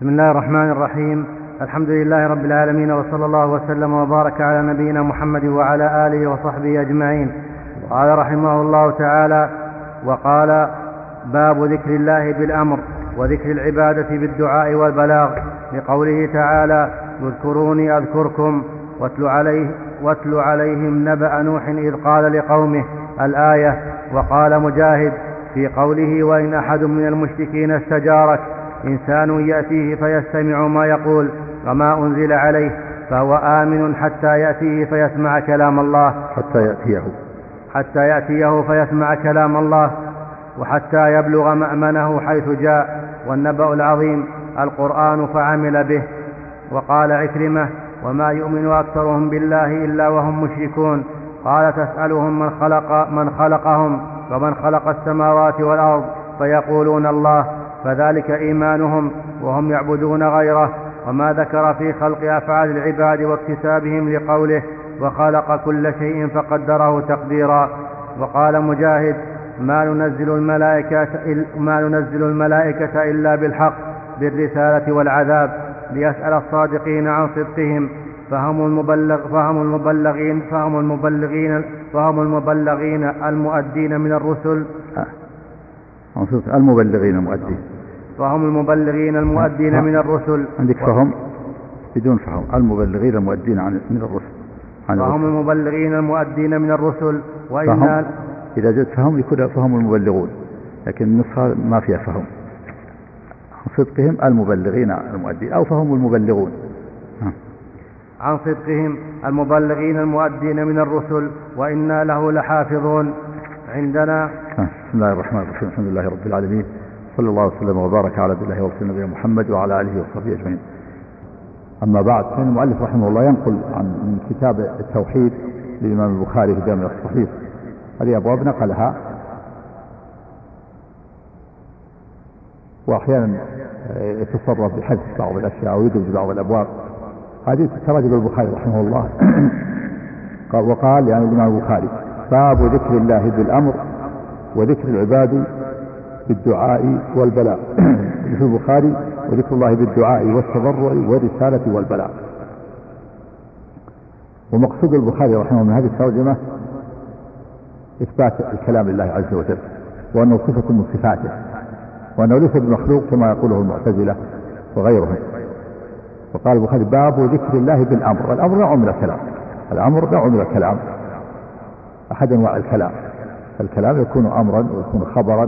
بسم الله الرحمن الرحيم. الحمد لله رب العالمين، وصلى الله وسلم وبارك على نبينا محمد وعلى آله وصحبه أجمعين. قال رحمه الله تعالى: وقال: باب ذكر الله بالأمر وذكر العبادة بالدعاء والبلاغ، لقوله تعالى: اذكروني أذكركم واتل عليهم نبأ نوح إذ قال لقومه، الآية. وقال مجاهد في قوله: وإن أحد من المشركين استجارك إنسان يأتيه فيستمع ما يقول وما أنزل عليه فهو آمن حتى يأتيه فيسمع كلام الله، حتى يأتيه فيسمع كلام الله، وحتى يبلغ مأمنه حيث جاء. والنبأ العظيم القرآن فعمل به. وقال عكرمة: وما يؤمن أكثرهم بالله إلا وهم مشركون. قال: تسألهم من خلقهم ومن خلق السماوات والأرض فيقولون الله، فذلك إيمانهم وهم يعبدون غيره. وما ذكر في خلق أفعال العباد واكتسابهم لقوله: وخلق كل شيء فقدره تقديرا. وقال مجاهد: ما ننزل الملائكة إلا بالحق بالرسالة والعذاب، ليسأل الصادقين عن صدقهم، فهم المبلغين المؤدين من الرسل. فهم المبلغين المؤدين من الرسل. عندك فهم بدون فهم، المبلغين المؤدين من الرسل. فهم المبلغين المؤدين من الرسل. وإن إذا جاءت فهم يكون فهم المبلغون، لكن النسخة ما فيها فهم. عن صدقهم المبلغين المؤدين، أو فهم المبلغون. عن صدقهم المبلغين المؤدين من الرسل، وإنا له لحافظون. عندنا بسم الله الرحمن الرحيم. الحمد لله رب العالمين، صلى الله وسلم وبارك على الله ورسول نبينا محمد وعلى آله وصحبه أجمعين. أما بعد، فإن المؤلف رحمه الله ينقل من كتاب التوحيد للإمام البخاري في جامع الصحيح. هذه أبواب نقلها، وأحيانا يتصرف بحذف بعض الأشياء ويدرج بعض الأبواب. هذه تراجم البخاري رحمه الله. وقال يعني الإمام البخاري: باب ذكر الله بالأمر وذكر العباد بالدعاء والبلاغ. في البخاري: وذكر الله بالدعاء والتضرع والرسالة والبلاغ. ومقصود البخاري رحمه الله من هذه الترجمة إثبات الكلام لله عز وجل، وأنه صفة من صفاته، وأنه ليس بمخلوق كما يقوله المعتزلة وغيرهم. وقال البخاري: باب ذكر الله بالأمر. والأمر نوع من الكلام، الأمر نوع من الكلام، أحد أنواع الكلام. الكلام يكون أمرا ويكون خبرا.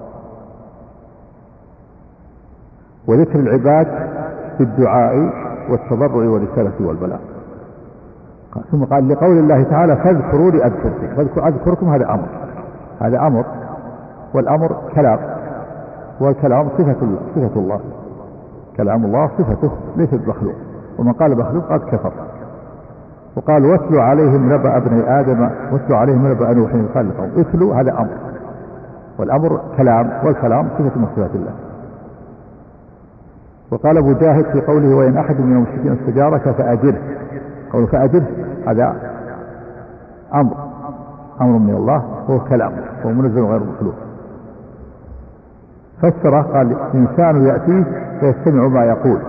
وذكر العباد بالدعاء والتضرع والرسالة والبلاغ. ثم قال: لقول الله تعالى: فاذكروني أذكركم. أذكركم هذا أمر، هذا أمر، والأمر كلام، والكلام صفة الله. كلام الله صفته ليست مخلوق، ومن قال مخلوق قد كفر. وقال: واتلوا عليهم نبأ ابني آدم واتلوا عليهم نبأ نوح قال لقوم. اتلوا هذا أمر، والأمر كلام، والكلام صفة من صفات الله. وقال مجاهد في قوله: وإن أحد من المشركين استجارك فأجره. قوله فأجره هذا أمر من الله، هو كلام، هو منزل غير مخلوق. فسره قال: إنسان يأتيه فيستمع ما يقول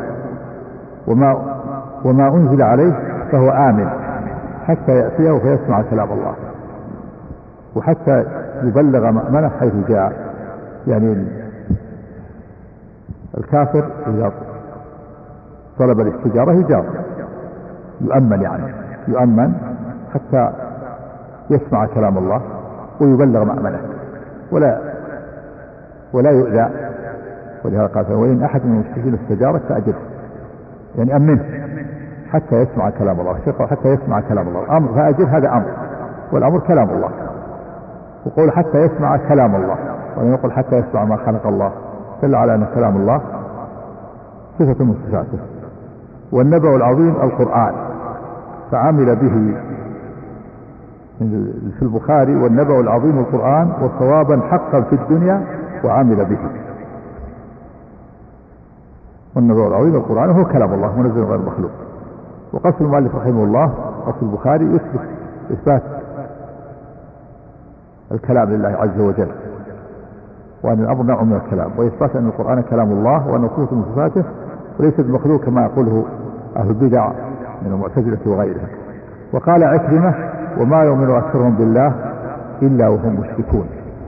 وما أنزل عليه فهو آمن حتى يأتيه فيسمع كلام الله، وحتى يبلغ مأمنه حيث جاء. يعني الكافر إذا طلب الاستجارة يجار، يؤمن، يعني يؤمن حتى يسمع كلام الله ويبلغ مأمنه ولا يؤذى. ولهذا قال: وإن أحد من المشركين استجارك فأجره، يعني أمنه حتى يسمع كلام الله. حتى يسمع كلام الله. أمر فأجر هذا أمر، والأمر كلام الله. وقول حتى يسمع كلام الله، ولم يقل حتى يسمع ما خلق الله، دل على أن كلام الله صفة من صفاته. والنبأ العظيم القرآن فعمل به في البخاري: والنبأ العظيم القرآن وصوابا حقا في الدنيا وعمل به. والنبأ العظيم القرآن هو كلام الله منزل غير مخلوق. وقصد المؤلف رحمه الله، قصد البخاري، يثبت إثبات الكلام لله عز وجل، وأن الأمر نوع من الكلام، وإثبات أن القرآن كلام الله، وأن صفة من صفاته وليس بمخلوق كما يقوله أهل البدع من المعتزلة وغيرها. وقال عكرمة وما يؤمن أكثرهم بالله إلا وهم مشركون.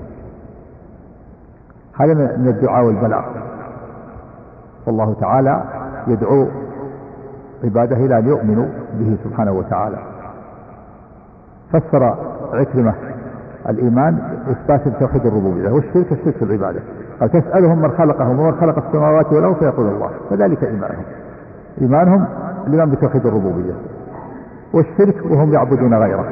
هذا من الدعاء والبلاغ. والله تعالى يدعو عباده إلى أن يؤمنوا به سبحانه وتعالى. فسر عكرمة الإيمان إثبات توحيد الربوبية والشرك الشرك في العبادة. قال تسألهم من خلقهم ومن خلق السماوات والأرض فيقول الله، فذلك إيمانهم الإيمان بتوحيد الربوبية، والشرك وهم يعبدون غيره.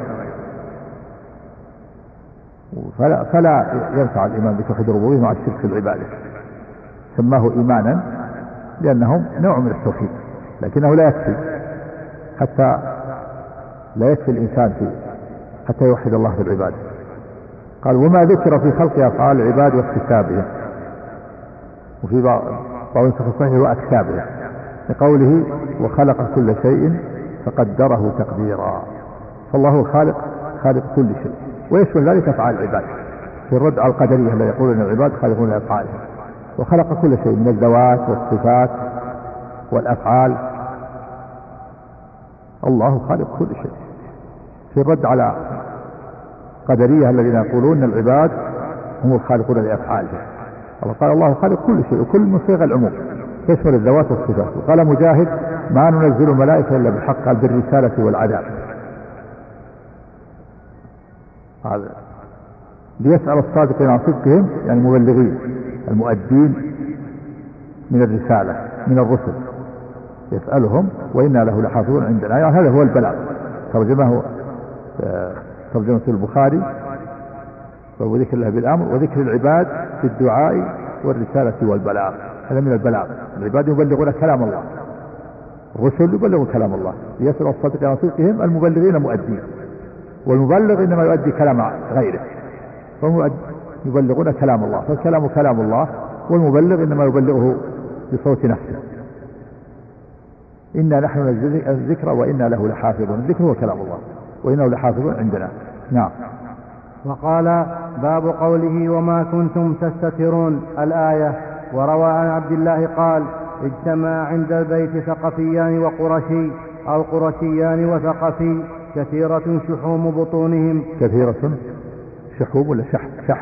فلا ينفع الإيمان بتوحيد الربوبية مع الشرك في العبادة. سماه إيمانا لأنهم نوع من التوحيد، لكنه لا يكفي، حتى لا يكفي الإنسان حتى يوحد الله في العبادة. قال وما ذكر في خلق أفعال العباد واكتسابهم، وفي بعض الصحيح وأكتسابهم، لقوله وخلق كل شيء فقدره تقديرا. فالله خالق كل شيء، ويشمل ذلك أفعال العباد في الرد على القدرية الذين يقولون العباد خالقون أفعالهم. وخلق كل شيء من الذوات والصفات والأفعال، الله خالق كل شيء. في الرد على قدرية الذين يقولون العباد هم الخالقون لأفعالهم، قال الله خالق كل شيء، وكل من صيغ العموم يشمل الذوات والصفات. وقال مجاهد ما ننزل الملائكة إلا بالحق، قال بالرسالة والعذاب. هذا ليسأل الصادقين عن صدقهم، يعني مبلغين المؤدين من الرسالة من الرسل، يسألهم وإنا له لحافظون عندنا، يعني هذا هو البلاغ. ترجمة البخاري وذكر الله بالأمر وذكر العباد في الدعاء والرسالة والبلاغ. هذا من البلاغ. العباد يبلغون كلام الله، الرسل يبلغون كلام الله. يسأل الصادقين عن صدقهم، المبلغين مؤدين، والمبلغ إنما يؤدي كلام غيره، فهم يبلغون كلام الله، فالكلام كلام الله، والمبلغ إنما يبلغه بصوت نفسه. إنا نحن نزل الذكر وإنا له لحافظون. الذكر هو كلام الله وإنه لحافظون عندنا. نعم. وقال باب قوله وما كنتم تستترون الآية. وروى عن عبد الله قال اجتمع عند البيت ثقفيان وقرشي أو قرشيان وثقفي كثيرة شحوم بطونهم. كثيرة شحوم ولا شحم؟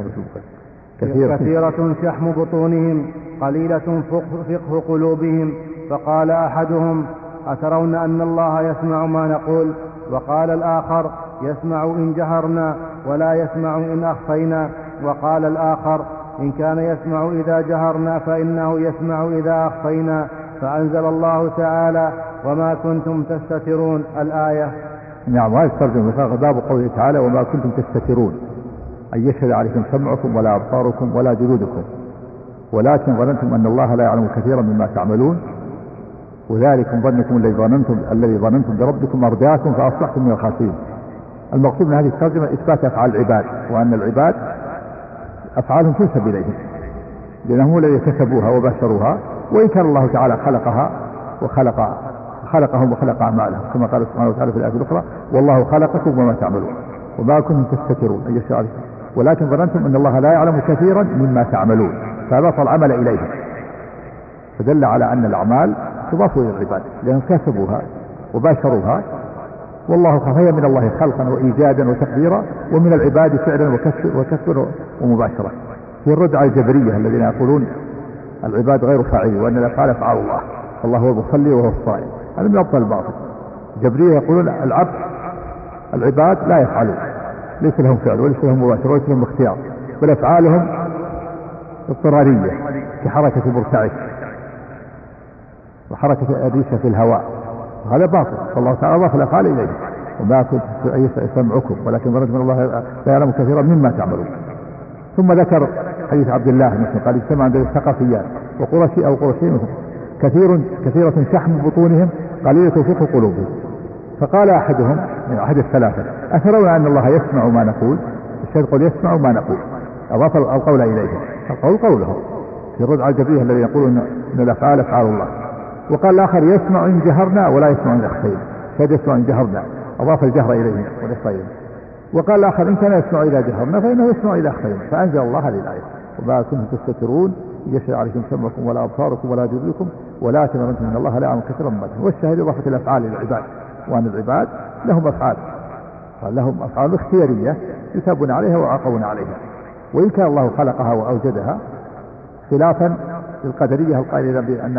كثيرة شحم بطونهم قليلة فقه قلوبهم. فقال أحدهم أترون أن الله يسمع ما نقول؟ وقال الآخر يسمع إن جهرنا ولا يسمع إن أخفينا. وقال الآخر إن كان يسمع إذا جهرنا فإنه يسمع إذا أخفينا. فأنزل الله تعالى وما كنتم تستترون الآية. نعم. هذا الترجمة باب قوله تعالى وما كنتم تستترون، أن يشهد عليكم سمعكم ولا أبصاركم ولا جلودكم، ولكن ظننتم أن الله لا يعلم كثيرا مما تعملون، وذلكم ظنكم الذي ظننتم بربكم أرداكم فأصبحتم من الخاسرين. المقصود من هذه الترجمة إثبات أفعال العباد، وأن العباد أفعالهم تنسب إليهم، لأنهم الذين كسبوها وبشروها، وإن كان الله تعالى خلقها وخلقهم وخلق أعمالهم، كما قال سبحانه وتعالى في الآية الأخرى والله خلقكم وما تعملون وما كنتم تستترون أي شيء، ولكن ظننتم أن الله لا يعلم كثيرا مما تعملون، فأضاف العمل إليهم، فدل على أن الأعمال تضاف إلى العباد لأنهم كسبوها وباشروها، والله فهي من الله خلقا وإيجادا وتقديرا، ومن العباد فعلا وكسبا ومباشرة. في الرد على الجبرية الذين يقولون العباد غير فاعلين وأن الأفعال أفعال الله، الله هو المصلي وهو الصائم، هذا من أبطال الباطل. الجبرية يقولون العباد لا يفعلون، ليس لهم فعل وليس لهم مباشرة وليس لهم اختيار، بل أفعالهم اضطرارية كحركة المرتعش وحركة الريشة في الهواء، هذا باطل. فالله تعالى أضاف الأفعال إليه وما كنت سمعكم ولكن ظننتم أن الله لا يعلم كثيرا مما تعملون. ثم ذكر حديث عبد الله مثل قال اجتمع عند الثقفيان وقرشي أو قرشين كثيرة شحم بطونهم قليلة فقه قلوبهم. فقال أحدهم أحد الثلاثة أترون أن الله يسمع ما نقول؟ الشيخ يقول يسمع ما نقول، أضاف القول إليه، القول قوله في الرد على الجبرية الذي يقول إن الأفعال أفعال الله. وقال الآخر يسمع إن جهرنا ولا يسمع إن أخفينا، شهد يسمع إن جهرنا، أضاف الجهر إليه والإخفاء. وقال الآخر إن كان يسمع إذا جهرنا فإنه يسمع إذا أخفينا، فأنزل الله هذه الآية. وما كنتم تستترون يشهد عليكم سمعكم ولا أبصاركم ولا جلودكم ولكن ظننتم أن الله لا يعلم كثيرا مما تعملون. والشاهد إضافة الأفعال للعباد، وأن العباد لهم أفعال، لهم أفعال اختيارية يثابون عليها ويعاقبون عليها، وإن كان الله خلقها وأوجدها، خلافا للقدرية القائلين بأن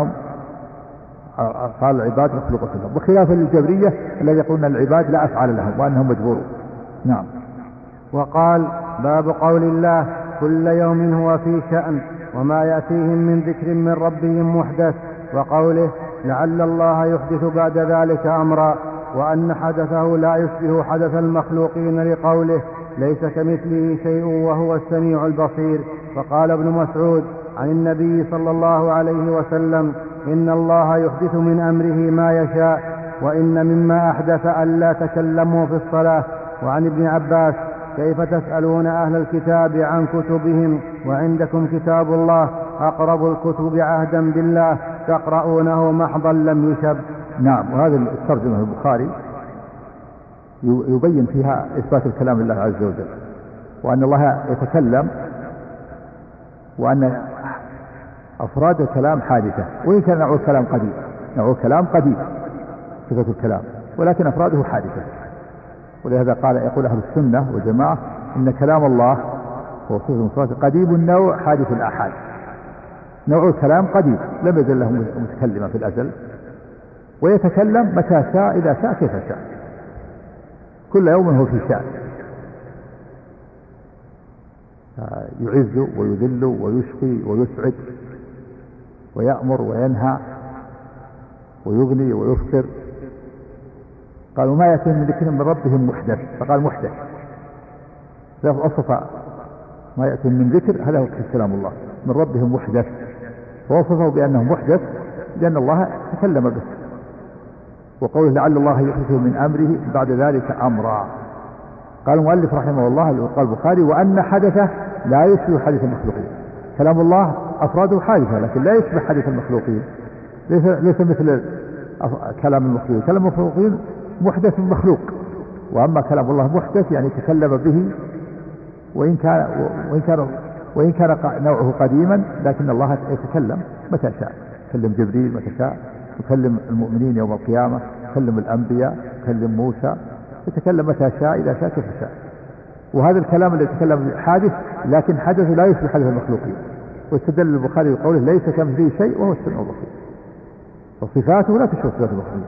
أفعال العباد مخلوقة لهم، وخلافا للجبرية الذي يقولون العباد لا أفعال لهم وأنهم مجبورون. نعم. وقال: باب قول الله: كل يوم هو في شأن، وما يأتيهم من ذكر من ربهم محدث، وقوله: لعل الله يحدث بعد ذلك أمرا، وأن حدثه لا يشبه حدث المخلوقين لقوله: ليس كمثله شيء وهو السميع البصير. وقال ابن مسعود عن النبي صلى الله عليه وسلم: إن الله يحدث من أمره ما يشاء، وإن مما أحدث ألا تكلموا في الصلاة. وعن ابن عباس: كيف تسألون أهل الكتاب عن كتبهم وعندكم كتاب الله أقرب الكتب عهدا بالله تقرؤونه محضا لم يشب. نعم. وهذا الترجمة البخاري يبين فيها إثبات الكلام لله عز وجل، وأن الله يتكلم، وأن أفراد الكلام حادثة، وإن كان نوع الكلام قديم، نوع الكلام قديم صفة الكلام، ولكن أفراده حادثة. ولهذا يقول أهل السنة والجماعة إن كلام الله هو صفة قديم النوع حادث الآحاد. نوع الكلام قديم لم يزل له متكلما في الأزل، ويتكلم متى شاء إذا شاء كيف شاء، كل يوم هو في شأن، يعز ويذل ويشقي ويسعد ويأمر وينهى ويغني ويفطر. قالوا: ما يأتيهم من ذكر من ربهم محدث، فقال محدث، وصف ما يأتيهم من ذكر، هذا هو كلام الله، من ربهم محدث، فوصفه بأنه محدث لأن الله تكلم به. وقوله: لعل الله يحدث من أمره بعد ذلك أمرا. قال المؤلف رحمه الله، قال البخاري: وأن حدثه لا يشبه حدث المخلوقين. كلام الله أفراده حادثة لكن لا يشبه حدث المخلوقين، ليس مثل كلام المخلوقين. كلام المخلوقين محدث مخلوق، وأما كلام الله محدث يعني تكلم به، وإن كان نوعه قديما، لكن الله يتكلم متى شاء. يكلم جبريل متى شاء، يكلم المؤمنين يوم القيامة، يكلم الأنبياء، يكلم موسى، يتكلم متى شاء إذا شاء كيف شاء. وهذا الكلام الذي يتكلم حادث، لكن حدثه لا يشبه حدث المخلوقين. واستدل البخاري بقوله: ليس كمثله شيء وهو السميع البصير. وصفاته لا تشبه صفات المخلوقين،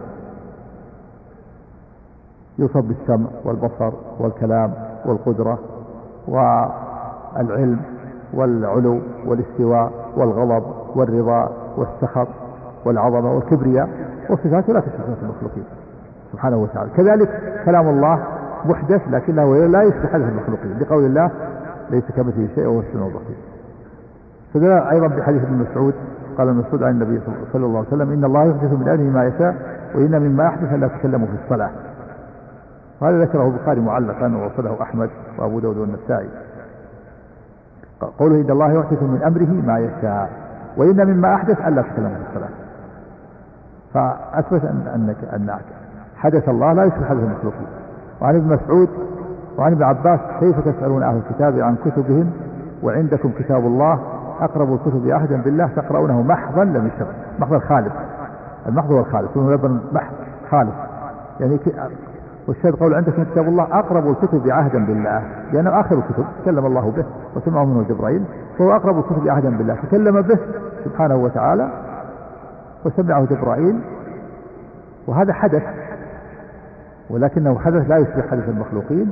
يوصف بالسمع والبصر والكلام والقدرة والعلم والعلو والاستواء والغضب والرضا والسخط والعظمة والكبرياء، وصفاته لا تشبه صفات المخلوقين سبحانه وتعالى. كذلك كلام الله محدث لكنه لا يشبه حدث المخلوقين، لقول الله: ليس كمثله شيء وهو السميع البصير. فدل أيضا بحديث ابن مسعود، قال ابن مسعود عن النبي صلى الله عليه وسلم: إن الله يحدث من أمره ما يشاء، وإن مما أحدث لا تكلموا في الصلاة. وهذا ذكره البخاري معلقا، ووصله أحمد وأبو داود والنسائي. قوله: إن الله يحدث من أمره ما يشاء، وإن مما أحدث ألا تكلموا في الصلاة، فأثبت أن حدث الله لا يشبه حدث المخلوقين. وعن ابن مسعود وعن ابن عباس: كيف تسألون أهل الكتاب عن كتبهم وعندكم كتاب الله أقرب الكتب عهدا بالله تقرؤونه محضا لم يشب. محض الخالص، المحض هو الخالص، ولبن محض خالص يعني. والشاهد قول: عندكم كتاب الله أقرب الكتب عهدا بالله، لأنه آخر الكتب تكلم الله به وسمعه منه جبرائيل، فهو أقرب الكتب عهدا بالله، تكلم به سبحانه وتعالى وسمعه جبرائيل، وهذا حدث، ولكنه حدث لا يشبه حدث المخلوقين.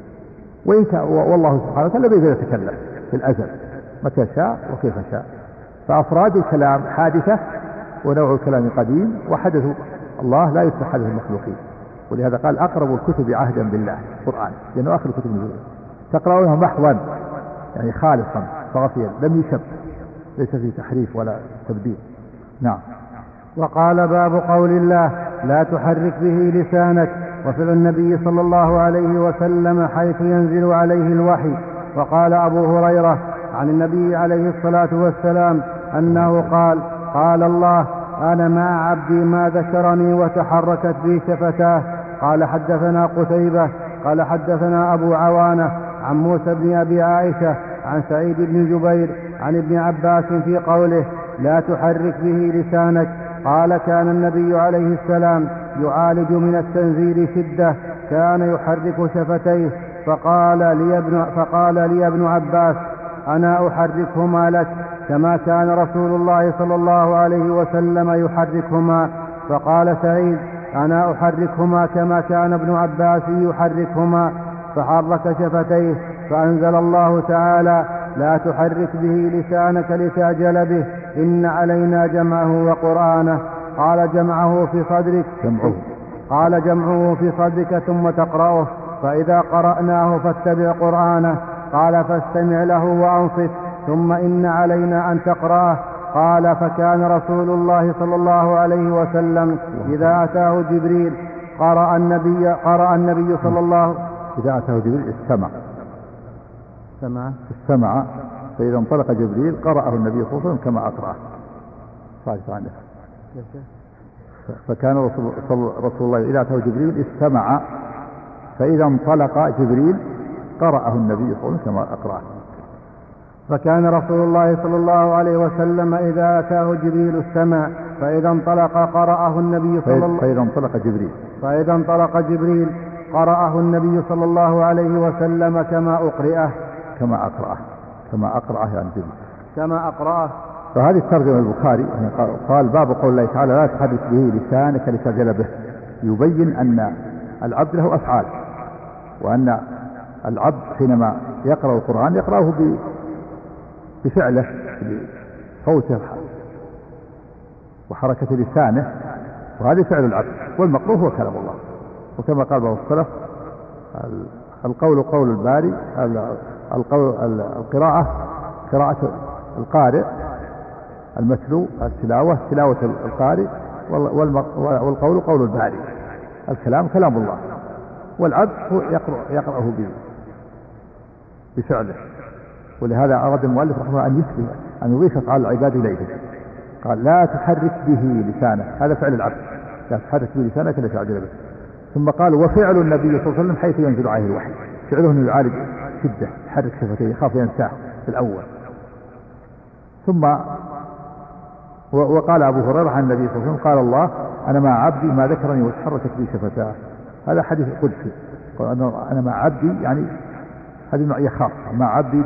والله سبحانه وتعالى بيد يتكلم في الأزل متى شاء وكيف شاء. فأفراد الكلام حادثة، ونوع الكلام قديم، وحدث الله لا يشبه حدث المخلوقين. ولهذا قال: أقرب الكتب عهدا بالله، القرآن، لأنه آخر الكتب نزولا، تقرؤونه محضا يعني خالصا صافيا لم يشب، ليس فيه تحريف ولا تبديل. نعم. وقال: باب قول الله: لا تحرك به لسانك، وفعل النبي صلى الله عليه وسلم حيث ينزل عليه الوحي. وقال أبو هريرة عن النبي عليه الصلاة والسلام أنه قال: قال الله: أنا مع عبدي ما ذكرني وتحركت بي شفتاه. قال: حدثنا قتيبة قال: حدثنا أبو عوانة عن موسى بن أبي عائشة عن سعيد بن جبير عن ابن عباس في قوله لا تحرك به لسانك قال كان النبي عليه السلام يعالج من التنزيل شدة كان يحرك شفتيه فقال لي ابن عباس أنا أحركهما لك كما كان رسول الله صلى الله عليه وسلم يحركهما. فقال سعيد أنا أحركهما كما كان ابن عباس يحركهما، فحرك شفتيه فأنزل الله تعالى لا تحرك به لسانك لتعجل به إن علينا جمعه وقرآنه. قال جمعه في صدرك ثم تقرأه، فإذا قرأناه فاتبع قرآنه. قال فاستمع له وأنصت ثم إن علينا أن تقرأه. قال فكان رسول الله صلى الله عليه وسلم إذا أتاه جبريل قرأ النبي صلى الله إذا أتاه جبريل استمع فإذا انطلق جبريل قرأه النبي صلى الله عليه وسلم كما أقرأه. فكان رسول الله إذا أتاه جبريل استمع فإذا انطلق جبريل قرأه النبي صلى الله عليه وسلم كما أقرأه. فكان رسول الله صلى الله عليه وسلم إذا أتاه جبريل استمع فإذا انطلق قرأه النبي فإذا انطلق جبريل قرأه النبي صلى الله عليه وسلم كما أقرأه يعني جبريل كما أقرأه. فهذه الترجمة البخاري قال باب قول الله تعالى لا تحرك به لسانك لتعجل به، يبين أن العبد له أفعال، وأن العبد حينما يقرأ القرآن يقرأه بفعله بصوته وحركة لسانه، وهذا فعل العبد، والمقروء هو كلام الله. وكما قال بعض السلف القول قول الباري، القراءة قراءة القارئ، المتلو التلاوة تلاوة القارئ، والقول قول الباري، الكلام كلام الله، والعبد هو يقرأه بفعله. ولهذا أراد المؤلف رحمه الله أن يضيف أفعال العباد إليه. قال لا تحرك به لسانك، هذا فعل العبد، لا تحرك به لسانك لتعجل به. ثم قال وفعل النبي صلى الله عليه وسلم حيث ينزل عليه الوحي، فعله أنه يعالج شدة، يحرك شفتيه يخاف ينساه في الأول. ثم وقال أبو هريرة عن النبي صلى الله عليه وسلم قال الله أنا مع عبدي ما ذكرني وتحركت بي شفتاه. هذا حديث قدسي، قال أنا مع عبدي، يعني هذه معية خاصة مع عبدي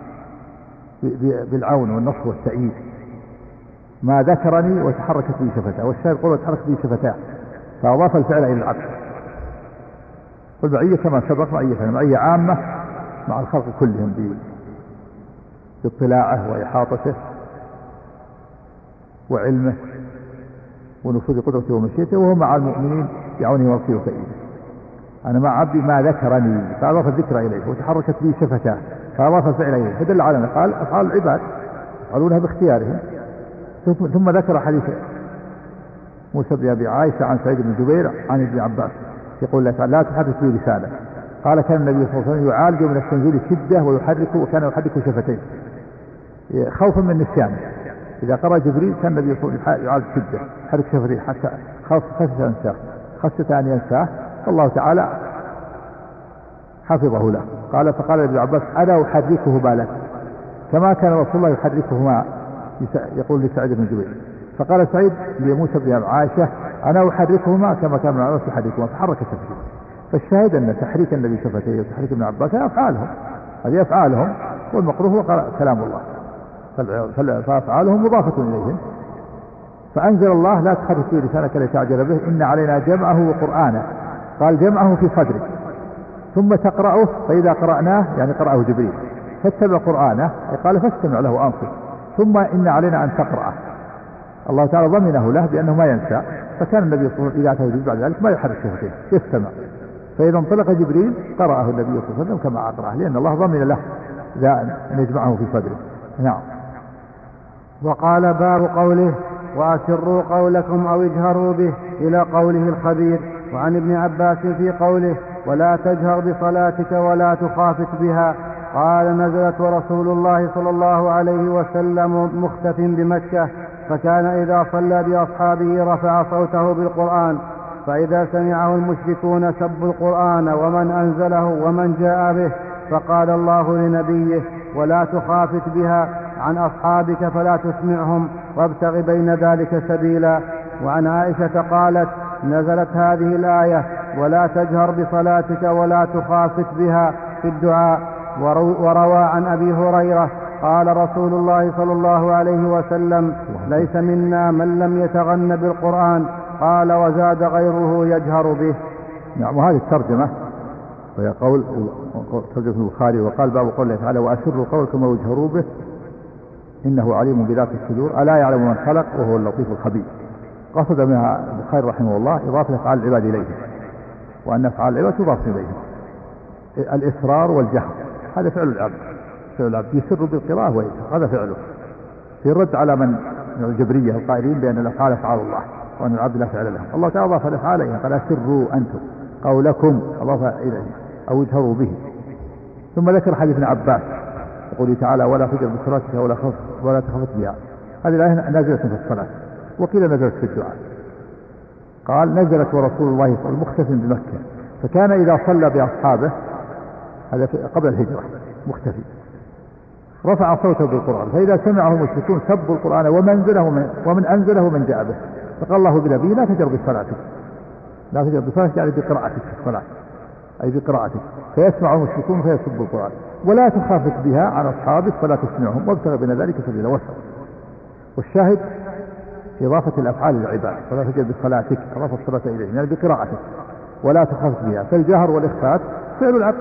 بالعون والنصر والتأييد، ما ذكرني وتحركت بي شفتاه، والشاهد قول وتحركت بي شفتاه، فأضاف الفعل إلى العبد. والمعية كما سبق معية عامة مع الخلق كلهم باطلاعه وإحاطته وعلمه ونفوذ قدرته ومشيئته، وهو مع المؤمنين بعونه ونصره وتأييده. أنا مع عبدي ما ذكرني فأضاف الذكر إليه، وتحركت بي شفتاه فأضاف الفعل إليه، فدل على أنه قال أفعال العباد يفعلونها باختيارهم. ثم ذكر حديث موسى بن أبي عائشة عن سعيد بن جبير عن ابن عباس يقول الله تعالى لا تحرك به لسانك. قال كان النبي صلى الله عليه وسلم يعالج من التنزيل شدة وكان يحرك شفتيه خوفا من نسيانه. إذا قرأ جبريل كان النبي صلى الله عليه وسلم يعالج شدة يحرك شفتيه حتى خشية أن ينساه، فالله تعالى حفظه له. فقال ابن عباس أنا أحركهما لك كما كان رسول الله يحركهما، يقول لسعيد بن جبير. فقال سعيد لموسى بن عائشة أنا أحركهما كما كان ابن عباس يحركهما، فحرك شفتيه. فالشاهد أن تحريك النبي شفتيه وتحريك ابن عباس هذه أفعالهم، والمقروء هو كلام الله، فأفعالهم مضافة إليهم. فأنزل الله لا تحرك به لسانك لتعجل به إن علينا جمعه وقرآنه. قال جمعه في صدرك ثم تقرأه، فإذا قرأناه يعني قرأه جبريل فاتبع قرآنه، قال فاستمع له وأنصت ثم إن علينا أن تقرأه. الله تعالى ضمنه له بأنه ما ينسى، فكان النبي صلى الله عليه وسلم إذا أتاه جبريل بعد ذلك ما يحرك شفتيه يستمع، فإذا انطلق جبريل قرأه النبي صلى الله عليه وسلم كما أقرأه، لأن الله ضمن له أن يجمعه في صدره. نعم. وقال باب قوله وأسروا قولكم أو اجهروا به إلى قوله الخبير. وعن ابن عباس في قوله ولا تجهر بصلاتك ولا تخافت بها قال نزلت ورسول الله صلى الله عليه وسلم مختف بمكة، فكان إذا صلى بأصحابه رفع صوته بالقرآن، فإذا سمعه المشركون سبوا القرآن ومن أنزله ومن جاء به، فقال الله لنبيه ولا تخافت بها، عن أصحابك فلا تسمعهم، وابتغ بين ذلك سبيلا. وعن عائشة قالت: نزلت هذه الآية: ولا تجهر بصلاتك ولا تخافت بها في الدعاء. وروى عن أبي هريرة قال رسول الله صلى الله عليه وسلم: ليس منا من لم يتغن بالقرآن. قال: وزاد غيره يجهر به. نعم. وهذه الترجمة وهي قول ترجمة البخاري. وقال باب قوله تعالى: وأسروا قولكم واجهروا به إنه عليم بذات الصدور ألا يعلم من خلق وهو اللطيف الخبير. قصد منها البخاري رحمه الله إضافة أفعال العباد إليه، وأن أفعال العباد تضاف إليه. الإصرار والجهر هذا فعل العبد، فعل العبد يسر بالقراءة ويجهر، هذا فعله. في الرد على من الجبرية القائلين بأن الأفعال أفعال الله وأن العبد لا فعل له، الله تعالى أضاف الأفعال إليه، قال: أسروا أنتم قولكم، أضاف إليه، أو اجهروا به. ثم ذكر حديث ابن عباس يقول تعالى: ولا تجهر بصلاتك ولا تخفت بها. هذه الآية نازلة في الصلاة، وقيل نزلت في الدعاء. قال: نزلت ورسول الله صلى الله عليه وسلم مختف بمكة، فكان إذا صلى بأصحابه، هذا قبل الهجرة، مختفي، رفع صوته بالقرآن، فإذا سمعه المشركون سبوا القرآن ومن أنزله ومن جاء به، فقال الله بنبيه: لا تجهر بصلاتك، لا تجهر بصلاتك يعني بقراءتك في الصلاة، أي بقراءتك، فيسمع المشركون فيسبوا القرآن. ولا تخافت بها عن أصحابك فلا تسمعهم، وابتغ بين ذلك سبيلا وسط. والشاهد إضافة الأفعال للعباد: ولا تجهر بصلاتك، أضاف الصلاة إليه يعني بقراءتك، ولا تخافت بها، فالجهر والإخفات فعل العبد.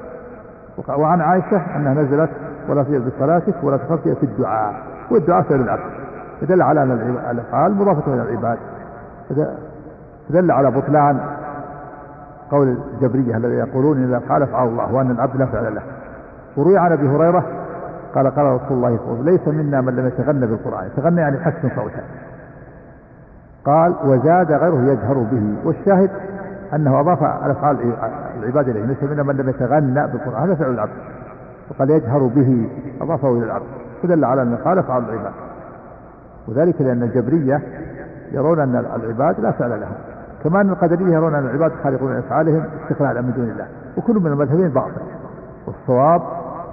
وعن عائشة أنها نزلت: ولا تجهر بصلاتك ولا تخافت بها في الدعاء، والدعاء فعل العبد، يدل على أن الأفعال مضافة إلى العباد، يدل على بطلان قول الجبرية الذين يقولون إن الأفعال أفعال الله وأن العبد لا فعل له. وروي عن أبي هريرة قال: قال رسول الله صلى الله عليه وسلم: ليس منا من لم يتغنى بالقرآن، يتغنى يعني حسن صوته. قال: وزاد غيره يجهر به. والشاهد أنه أضاف الأفعال العباد إليه: ليس منا من لم يتغنى بالقرآن، هذا فعل العبد، وقال: يجهر به، أضافه إلى العبد، فدل على أن الأفعال أفعال العباد. وذلك لأن الجبرية يرون أن العباد لا فعل لهم، كما أن القدرية يرون أن العباد خالقون أفعالهم استقلالا من دون الله. وكل من المذهبين باطل، والصواب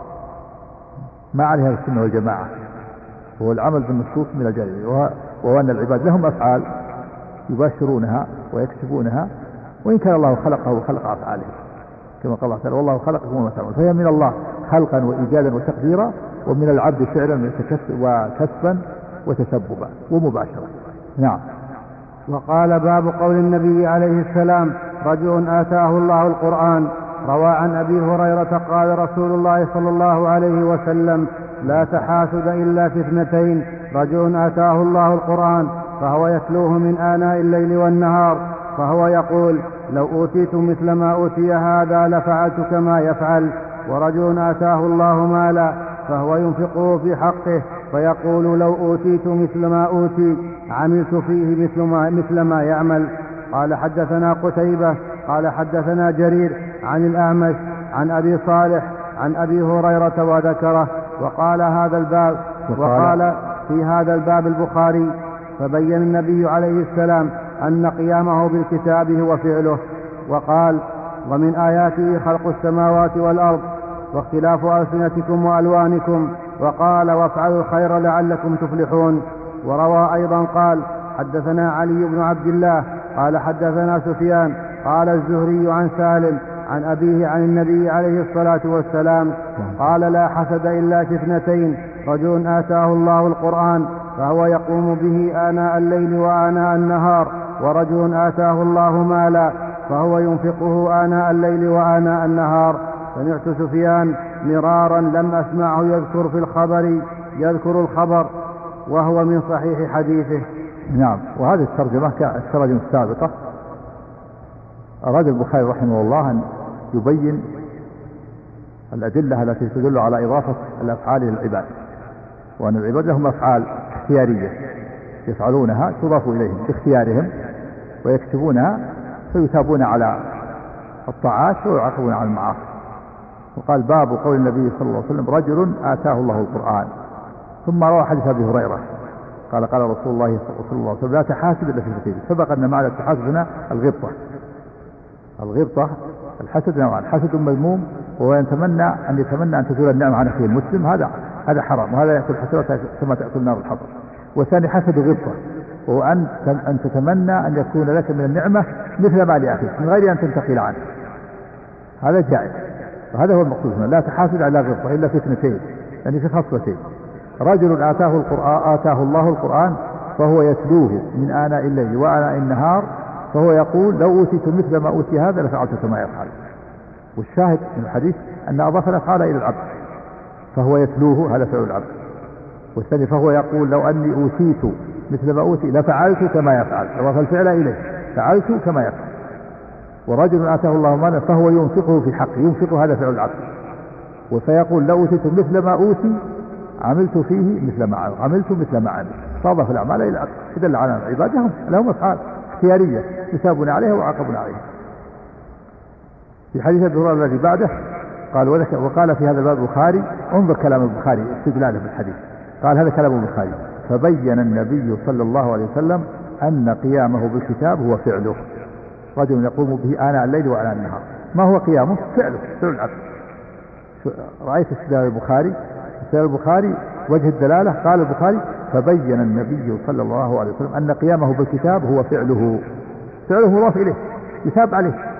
ما عليه السنة والجماعة، هو العمل بالنصوص من الجاهلية، وهو أن العباد لهم أفعال يباشرونها ويكسبونها، وإن كان الله خلقه وخلق أفعالهم، كما قال الله تعالى: والله خلقكم وما تعملون. فهي من الله خلقا وإيجادا وتقديرا، ومن العبد فعلا وكسبا وتسببا ومباشرة. نعم. وقال: باب قول النبي عليه السلام: رجل آتاه الله القرآن. روى عن أبي هريرة قال رسول الله صلى الله عليه وسلم: لا تحاسد إلا في اثنتين: رجل آتاه الله القرآن فهو يتلوه من آناء الليل والنهار، فهو يقول: لو أوتيت مثل ما أوتي هذا لفعلت كما يفعل. ورجل آتاه الله مالا فهو ينفقه في حقه، فيقول: لو أوتيت مثل ما أوتي عملت فيه مثل ما يعمل. قال: حدثنا قتيبة قال: حدثنا جرير عن الأعمش عن أبي صالح عن أبي هريرة وذكره. وقال في هذا الباب البخاري: فبين النبي عليه السلام أن قيامه بالكتاب هو فعله. وقال: ومن آياته خلق السماوات والأرض واختلاف ألسنتكم وألوانكم. وقال: وافعلوا الخير لعلكم تفلحون. وروى أيضا قال: حدثنا علي بن عبد الله قال: حدثنا سفيان قال: الزهري عن سالم عن أبيه عن النبي عليه الصلاة والسلام قال: لا حسد إلا في اثنتين: رجل آتاه الله القرآن فهو يقوم به آناء الليل وآناء النهار، ورجل آتاه الله مالا فهو ينفقه آناء الليل وآناء النهار. سمعت سفيان مرارا لم أسمعه يذكر الخبر وهو من صحيح حديثه. نعم. وهذه الترجمة كالترجمة السابقة أراد البخاري رحمه الله أن يبين الأدلة التي تدل على إضافة الأفعال للعباد، وأن العباد لهم أفعال اختيارية يفعلونها تضاف إليهم باختيارهم ويكتبونها فيثابون على الطاعات ويعاقبون على المعاصي. وقال: باب قول النبي صلى الله عليه وسلم: رجل آتاه الله القرآن. ثم روى حديث أبي هريرة قال: قال رسول الله صلى الله عليه وسلم: لا تحاسد إلا في الكتاب. سبق أن معنى التحاسد هنا الغبطة. الحسد نوعان: حسد مذموم وهو يتمنى أن تزول النعمة عن أخيه المسلم، هذا حرام، وهذا يأكل حسرة كما تأكل نار الحطب. والثاني حسد غبطة، وهو أن تتمنى أن يكون لك من النعمة مثل ما لأخيك من غير أن تنتقل عنه، هذا جائز. وهذا هو المقصود هنا، لا تحاسد على غبطة إلا في اثنتين، يعني في خصلتين: رجل آتاه الله القرآن فهو يتلوه من آناء الليل وآناء النهار فهو يقول لو أوتيت مثل ما أوتي هذا لفعلت كما يفعل. والشاهد من الحديث أن أضاف الأفعال إلى العبد، فهو يتلوه هذا فعل العبد. والثاني فهو يقول لو أني أوتيت مثل ما أوتي لفعلت كما يفعل، أضاف الفعل إليه، فعلت كما يفعل. ورجل آتاه الله مالا فهو ينفقه في حقه، ينفق هذا فعل العبد، وسيقول لو أوتيت مثل ما أوتي عملت فيه مثل ما عمل، فأضاف الأعمال إلى العبد. فدل على عبادهم لهم أفعال اختيارية يثابون عليها وعاقبون عليها. في حديث الدرار الذي بعده وقال في هذا الباب البخاري، انظر كلام البخاري استدلاله بالحديث، قال هذا كلام البخاري: فبين النبي صلى الله عليه وسلم أن قيامه بالكتاب هو فعله، رجل يقوم به آناء الليل وآناء النهار. ما هو قيامه؟ فعل العبد. رأيت استدلال البخاري وجه الدلالة، قال البخاري: فبين النبي صلى الله عليه وسلم أن قيامه بالكتاب هو فعله مضاف إليه، يثاب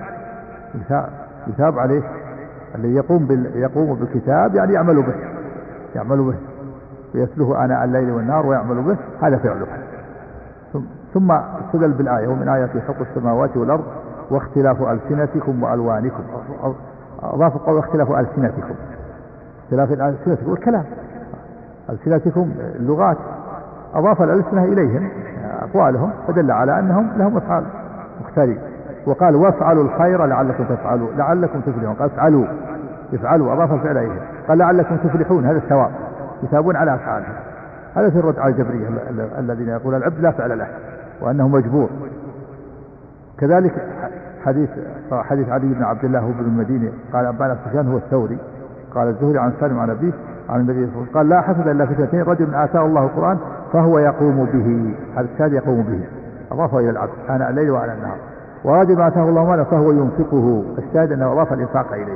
عليه اللي يقوم بالكتاب، يعني يعمل به ويتلوه آناء الليل والنهار ويعمل به، هذا فعله. ثم استدل بالآية: ومن آياته خلق السماوات والأرض واختلاف ألسنتكم وألوانكم. أضاف قول اختلاف ألسنتكم، اختلاف ألسنتكم والكلام، ألسنتكم اللغات، أضاف الألسنة إليهم أقوالهم، فدل على أنهم لهم أفعال مختلفة. وقال: وافعلوا الخير لعلكم تفلحون، قال افعلوا أضاف الفعل إليهم، قال لعلكم تفلحون، هذا الثواب، يثابون على أفعالهم. هذا في الرد على الجبرية الذين يقول العبد لا فعل له وأنه مجبور. كذلك حديث علي بن عبد الله بن المديني قال أبانا سفيان هو الثوري، قال الزهري عن سالم عن أبيه عن النبي صلى الله عليه وسلم قال: لا حسد إلا في اثنتين: رجل آتاه الله القرآن فهو يقوم به، هذا الثاني يقوم به، أضافه إلى العبد آناء الليل وآناء النهار. ورجل آتاه الله مالا فهو ينفقه، الشاهد أنه أضاف الإنفاق إليه.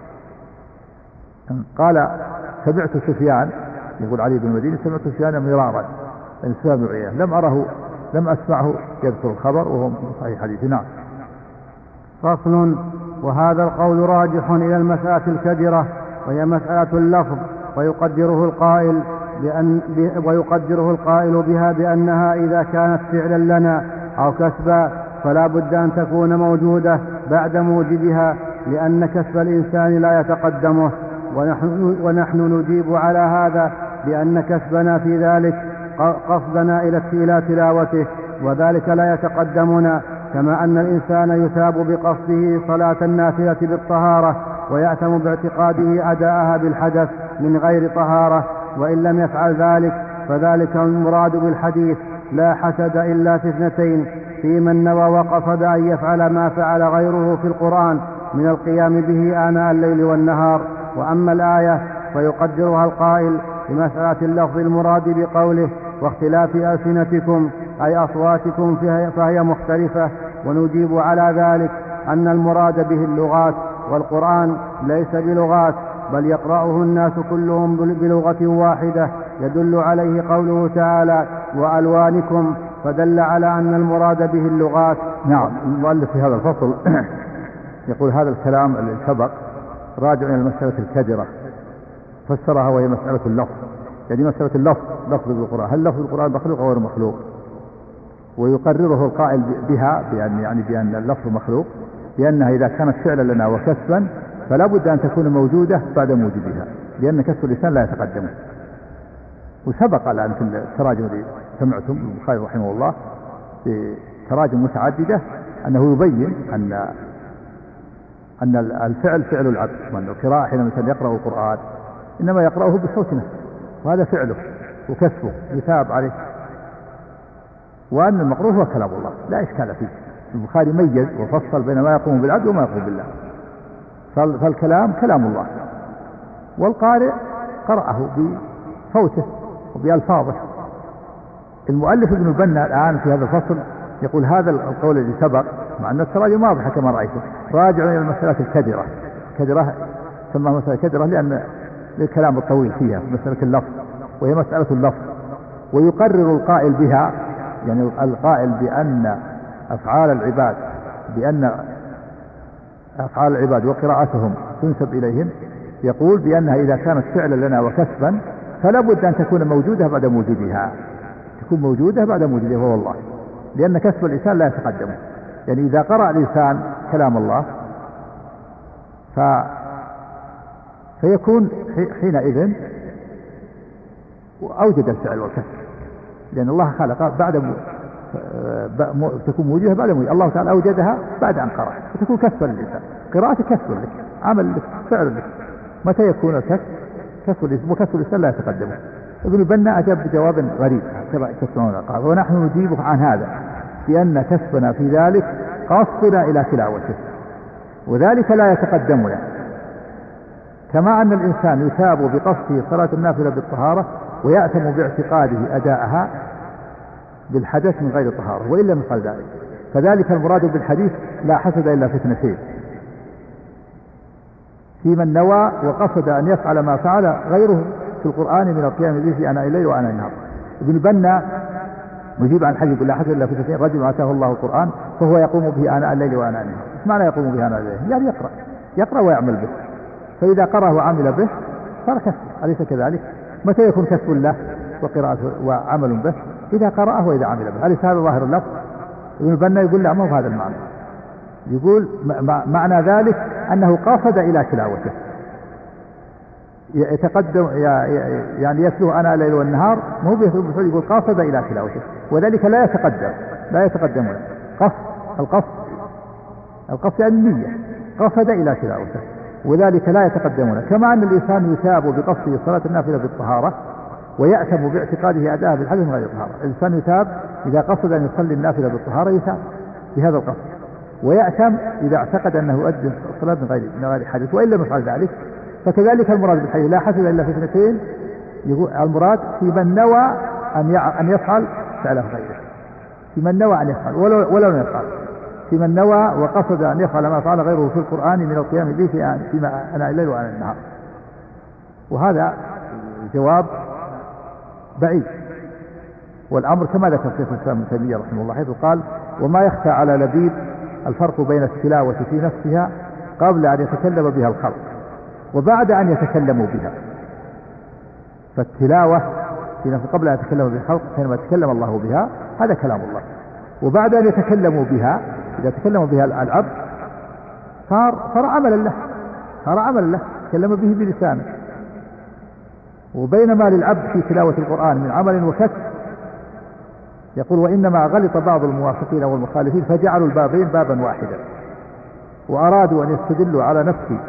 قال: سمعت سفيان، يقول علي بن المديني: سمعت سفيان مرارا، يعني سفيان بن عيينة، لم أسمعه يذكر الخبر وهو صحيح حديث. نعم. فصل: وهذا القول راجح إلى المسألة الكدرة، وهي مسألة اللفظ، ويقدره القائل بها بأنها إذا كانت فعلا لنا أو كسبا فلا بد أن تكون موجودة بعد موجبها، لأن كسب الإنسان لا يتقدمه، ونحن نجيب على هذا بأن كسبنا في ذلك قصدنا إلى تلاوته، وذلك لا يتقدمنا، كما أن الإنسان يثاب بقصده صلاة النافلة بالطهارة ويأثم باعتقاده أداءها بالحدث من غير طهارة، وإن لم يفعل ذلك فذلك المراد بالحديث: لا حسد إلا في اثنتين: في من نوى وقصد أن يفعل ما فعل غيره في القرآن من القيام به آناء الليل والنهار. وأما الآية فيقدرها القائل بمسألة اللفظ المراد بقوله: واختلاف ألسنتكم، أي أصواتكم، فهي مختلفة، ونجيب على ذلك أن المراد به اللغات، والقرآن ليس بلغات، بل يقرأه الناس كلهم بلغة واحدة، يدل عليه قوله تعالى: وألوانكم، فدل على أن المراد به اللغات. نعم. المؤلف في هذا الفصل يقول هذا الكلام الذي سبق راجع إلى المسألة الكدرة، فسرها وهي مسألة اللفظ، يعني مسألة لفظ بالقرآن، هل لفظ القرآن مخلوق أو غير مخلوق؟ ويقرره القائل بها بأن اللفظ مخلوق، لأنها إذا كانت فعلا لنا وكسبا فلا بد أن تكون موجودة بعد موجبها، لأن كسب اللسان لا يتقدمه. وسبق الآن في التراجم الذي سمعتم البخاري رحمه الله في تراجم متعددة أنه يبين أن الفعل فعل العبد، وأن القراءة حينما يقرأ القرآن إنما يقرأه بصوت نفسه، وهذا فعله وكسبه يثاب عليه، وأن المقروء هو كلام الله لا إشكال فيه. البخاري ميز وفصل بين ما يقوم بالعبد وما يقوم بالله، فالكلام كلام الله، والقارئ قرأه بصوته وبألفاظه. المؤلف ابن البنا الآن في هذا الفصل يقول هذا القول الذي سبق، مع أن التراجم واضحة كما رأيتم، راجع إلى المسألة الكدرة سماها مسألة كدرة لأن الكلام الطويل فيها في مسألة اللفظ، وهي مسألة اللفظ. ويقرر القائل بها، يعني القائل بأن أفعال العباد وقراءتهم تنسب إليهم، يقول بأنها إذا كانت فعلا لنا وكسبا فلا بد أن تكون موجودة بعد موجودها، تكون موجودة بعد موجودها هو الله، لأن كسب الإنسان لا يتقدم. يعني إذا قرأ الإنسان كلام الله فيكون حينئذ أوجد الفعل والكسب، لأن الله خلق تكون موجودة بعد موجودها. الله تعالى أوجدها بعد أن قرأ، فتكون كسبا للإنسان. قراءة كسب لك، عمل لك، فعل لك. متى يكون الكسب؟ وكسب الإنسان لا يتقدمه. ابن بنا أجاب بجواب غريب كما تسمعون القاعدة، ونحن نجيبك عن هذا بأن كسبنا في ذلك قصدنا إلى تلاوته، وذلك لا يتقدمنا، كما أن الإنسان يثاب بقصده صلاة النافلة بالطهارة ويأثم باعتقاده أداءها بالحدث من غير طهارة وإلا مثل ذلك. فذلك المراد بالحديث لا حسد إلا في اثنتين: في من نوى وقصد أن يفعل ما فعل غيره في القرآن من القيام به في آناء الليل وآناء النهار. ابن بنا مجيب عن حديث لا حسد إلا في اثنتين: رجل آتاه الله القرآن فهو يقوم به آناء الليل وآناء النهار. ايش معنى يقوم به آناء الليل؟ يعني يقرأ ويعمل به، فإذا قرأ وعمل به صار كسب، أليس كذلك؟ متى يكون كسب له وقراءته وعمل به؟ إذا قرأه وإذا عمل به. أليس هذا ظاهر اللفظ؟ ابن بنا يقول لا، ما هو هذا المعنى. يقول معنى ذلك أنه قصد إلى تلاوته، يتقدم يعني يتلو آناء الليل والنهار، مو بيقول يقول قصد إلى تلاوته، وذلك لا يتقدم القصد يعني النية، قصد إلى تلاوته وذلك لا يتقدمون. كما أن الإنسان يثاب بقصده صلاة النافلة بالطهارة ويأثم باعتقاده أداءها بالحدث من غير طهارة. الإنسان يثاب إذا قصد أن يصلي النافلة بالطهارة، يثاب بهذا القصد، ويأثم إذا اعتقد أنه يؤدي الصلاة من غير حدث وإلا يفعل ذلك. فكذلك المراد بالحديث لا حسد إلا في اثنتين، يقول المراد في من نوى أن يفعل فعل غيره، في من نوى أن يفعل ولو لم يفعل، في من نوى وقصد أن يفعل ما فعل غيره في القرآن من القيام به في آناء الليل وآناء النهار. وهذا جواب بعيد، والأمر كما ذكر شيخ الإسلام ابن تيمية رحمه الله، حيث قال: وما يخفى على لبيب الفرق بين التلاوة في نفسها قبل أن يتكلم بها الخلق وبعد أن يتكلموا بها. فالتلاوة في نفسها قبل أن يتكلم بها الخلق، حينما يتكلم الله بها هذا كلام الله، وبعد أن يتكلموا بها إذا تكلموا بها العبد صار عملا له، تكلم به بلسانه. وبينما للعبد في تلاوة القرآن من عمل وكسب، يقول: وإنما غلط بعض الموافقين والمخالفين فجعلوا البابين بابا واحدا، وأرادوا أن يستدلوا على نفس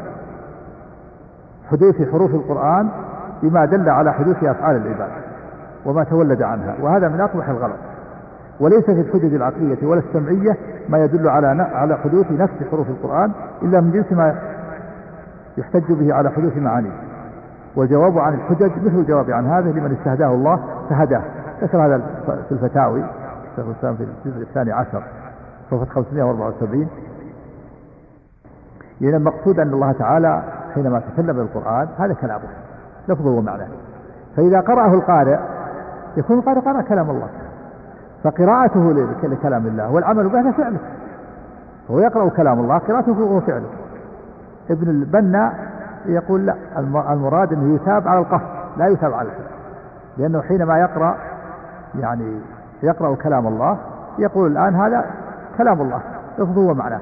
حدوث حروف القرآن بما دل على حدوث أفعال العباد وما تولد عنها، وهذا من أقبح الغلط. وليس في الحجج العقلية ولا السمعية ما يدل على حدوث نفس حروف القرآن إلا من جنس ما يحتج به على حدوث معانيه. والجواب عن الحجج مثل الجواب عن هذا لمن استهداه الله فهداه. ذكر هذا في الفتاوي شيخ الإسلام في الجزء 12 صفحة 574. يعني المقصود أن الله تعالى حينما تكلم بالقرآن هذا كلامه لفظه ومعناه، فإذا قرأه القارئ يكون القارئ قرأ كلام الله، فقراءته لكلام الله والعمل به فعله، هو يقرأ كلام الله، قراءته هو فعله. ابن البنا يقول لا، المراد أنه يثاب على القصد لا يثاب على الفعل، لأنه حينما يقرأ كلام الله يقول الآن هذا كلام الله لفظه ومعناه،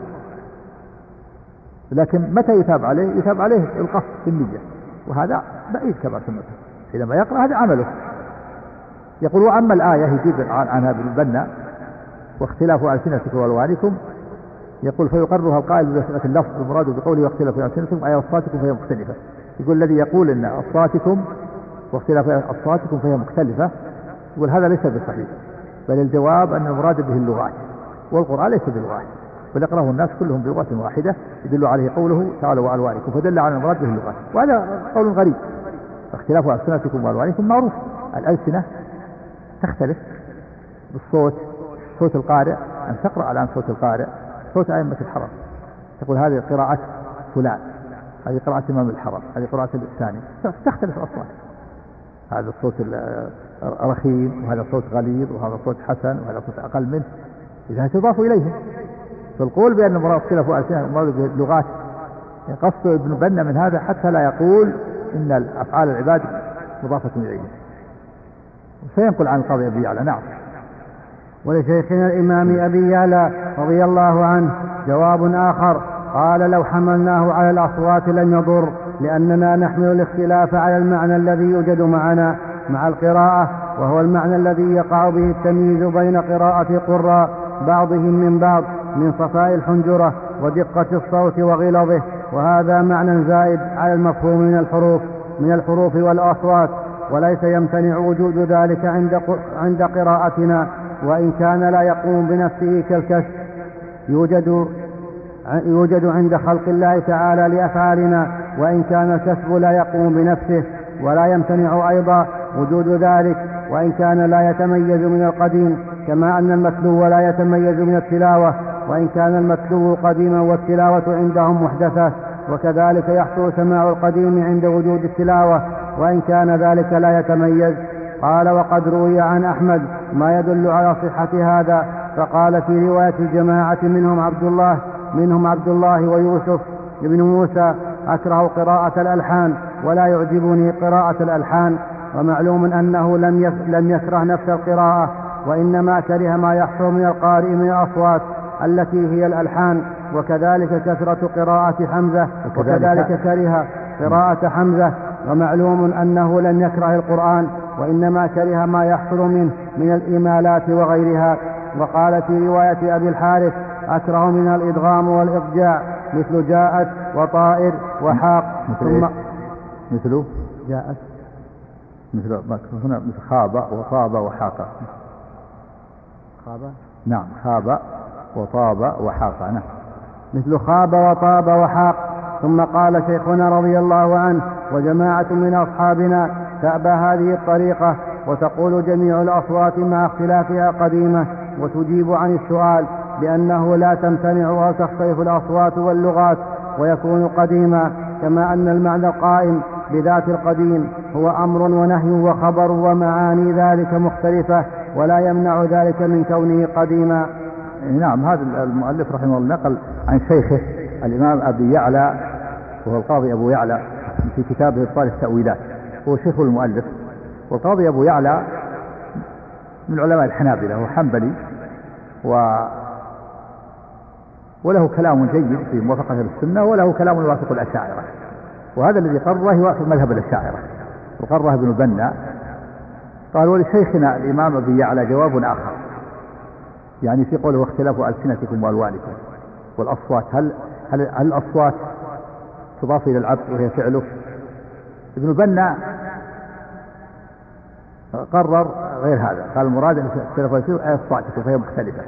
لكن متى يثاب عليه؟ يثاب عليه القصد في النية، وهذا بعيد كما سمعت. حينما يقرأ هذا عمله. يقول: وأما الآية يجيب عنها ابن البنا: واختلاف ألسنتكم وألوانكم، يقول: فيقررها القائل بمسألة اللفظ المراد بقوله واختلاف ألسنتكم أي أصواتكم فهي مختلفة. يقول الذي يقول إن أصواتكم واختلاف أصواتكم فهي مختلفة، يقول هذا ليس بصحيح، بل الجواب أن المراد به اللغات، والقرآن ليس باللغات، بل يقرأه الناس كلهم بلغة واحدة يدل عليه قوله تعالى وألوانكم، فدل على المراد به اللغات، وهذا قول غريب. اختلاف ألسنتكم وألوانكم معروف، الألسنة تختلف بالصوت، صوت القارئ أن تقرأ الآن صوت القارئ، صوت أئمة الحرم، تقول هذه قراءة فلان، هذه قراءة إمام الحرم، هذه قراءة الثاني، تختلف الأصوات. هذا الصوت رخيم، وهذا صوت غليظ، وهذا صوت حسن، وهذا صوت أقل منه، إذا تضاف إليه. فالقول بأن المراد اختلفوا ألسنة المراد باللغات قصد ابن بنة من هذا حتى لا يقول إن الأفعال العباد مضافة إليه. سينقل عن القاضي أبي يعلى. نعم. ولشيخنا الإمام أبي يعلى رضي الله عنه جواب آخر، قال: لو حملناه على الأصوات لم يضر، لأننا نحمل الاختلاف على المعنى الذي يوجد معنا مع القراءة، وهو المعنى الذي يقع به التمييز بين قراءة قراء بعضهم من بعض من صفاء الحنجرة ودقة الصوت وغلظه، وهذا معنى زائد على المفهوم من الحروف والأصوات، وليس يمتنع وجود ذلك عند قراءتنا، وإن كان لا يقوم بنفسه كالكسب يوجد عند خلق الله تعالى لأفعالنا، وإن كان الكسب لا يقوم بنفسه، ولا يمتنع أيضا وجود ذلك وإن كان لا يتميز من القديم، كما أن المتلو لا يتميز من التلاوة وإن كان المتلو قديما والتلاوة عندهم محدثة، وكذلك يحصل سماع القديم عند وجود التلاوة وإن كان ذلك لا يتميز. قال: وقد روي عن أحمد ما يدل على صحة هذا، فقال في رواية الجماعة منهم عبد الله ويوسف بن موسى: أكره قراءة الألحان ولا يعجبني قراءة الألحان. ومعلوم أنه لم يكره نفس القراءة، وإنما كره ما يحصل من القارئ من الأصوات التي هي الألحان، وكذلك كثرة قراءة حمزة، وكذلك كره قراءة حمزة. ومعلوم أنه لم يكره القرآن، وإنما كره ما يحصل منه من الإمالات وغيرها. وقال في رواية أبي الحارث: أكره من الإدغام والإضجاع، مثل جاءت وطائر وحاق. مثل جاءت، مثل هنا مثل خاب وطاب وحاق. خاب، نعم، خاب وطاب وحاق، نعم، مثل خاب وطاب وحاق. ثم قال شيخنا رضي الله عنه: وجماعة من أصحابنا تأبى هذه الطريقة، وتقول جميع الأصوات مع اختلافها قديمة، وتجيب عن السؤال بأنه لا تمتنع أو تختلف الأصوات واللغات ويكون قديما، كما أن المعنى القائم بذات القديم هو أمر ونهي وخبر، ومعاني ذلك مختلفة، ولا يمنع ذلك من كونه قديما. نعم. هذا المؤلف رحمه الله نقل عن شيخه الإمام أبي يعلى، وهو القاضي أبو يعلى، في كتابه إبطال التأويلات، هو شيخ المؤلف. والقاضي أبو يعلى من علماء الحنابلة، هو حنبلي، وله كلام جيد في موافقة السنة، وله كلام يوافق الأشاعرة، وهذا الذي قرره يوافق مذهب الأشاعرة، وقرره ابن بنة. قال: ولشيخنا الإمام أبي يعلى جواب آخر، يعني في قوله: واختلاف ألسنتكم وألوانكم والأصوات، هل الأصوات تضاف إلى العبد وهي فعله؟ ابن بنة قرر غير هذا، قال: المراد أن اختلاف ألسنتكم أي أصواتكم فهي مختلفة.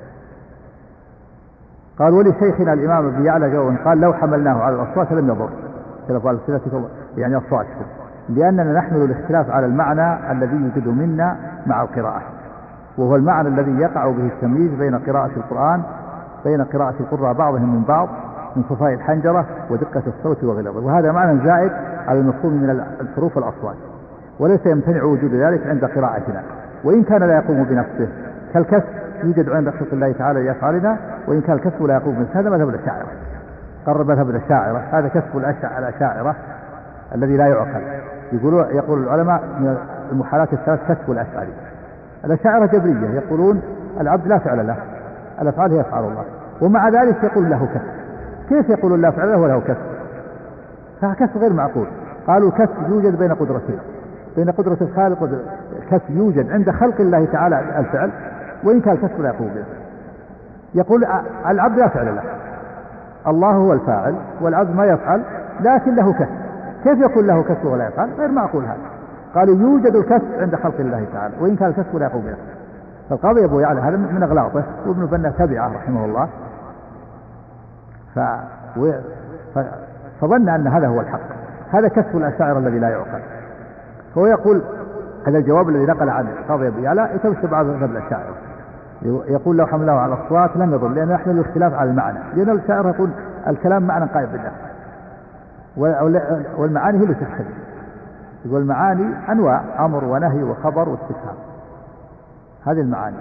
قال: ولشيخنا الإمام أبي يعلى جواب، قال: لو حملناه على الأصوات لم يضر اختلاف ألسنتكم يعني أصواتكم، لأننا نحمل الاختلاف على المعنى الذي يوجد منا مع القراءة، وهو المعنى الذي يقع به التمييز بين قراءة القرآن بين قراءة القراء بعضهم من بعض من صفاء الحنجرة ودقة الصوت وغلظه، وهذا معنى زائد على المفهوم من الحروف والأصوات، وليس يمتنع وجود ذلك عند قراءتنا، وإن كان لا يقوم بنفسه كالكسب يوجد عند خلق الله تعالى لأفعالنا، وإن كان الكسب لا يقوم بنفسه. هذا مذهب الأشاعرة، قرر مذهب الأشاعرة، هذا كسب الأشاعرة الذي لا يعقل. يقول العلماء من المحالات الثلاث كسب الأشاعرة. الأشاعرة جبرية يقولون العبد لا فعل له، الأفعال هي أفعال الله، ومع ذلك يقول له كسب. كيف يقول لا فعل له وله كسب؟ فكسب غير معقول. قالوا كسب يوجد بين قدرتين، بين قدرة الخالق كسب يوجد عند خلق الله تعالى الفعل، وإن كان الكسب لا يقوم به. يقول العبد لا فعل له، الله هو الفاعل والعبد ما يفعل لكن له كسب. كيف يكون له كسب ولا يفعل؟ غير معقول هذا. قالوا يوجد الكسب عند خلق الله تعالى وإن كان الكسب لا يقوم به. فالقاضي أبو يعلى هذا من أغلاطه، وابن بنة تبعه رحمه الله، فظن أن هذا هو الحق. هذا كسب الأشاعرة الذي لا يعقل. فهو يقول هذا الجواب الذي نقل عن القاضي أبو يعلى يتوسع بعض مذهب الأشاعرة، يقول لو حمله على الأصوات لم يضر، لأن يحمل الاختلاف على المعنى، لأن الأشاعرة يقول الكلام معنى قائم بالله، والمعاني هي اللي تختلف. يقول المعاني أنواع، أمر ونهي وخبر واستفهام، هذه المعاني.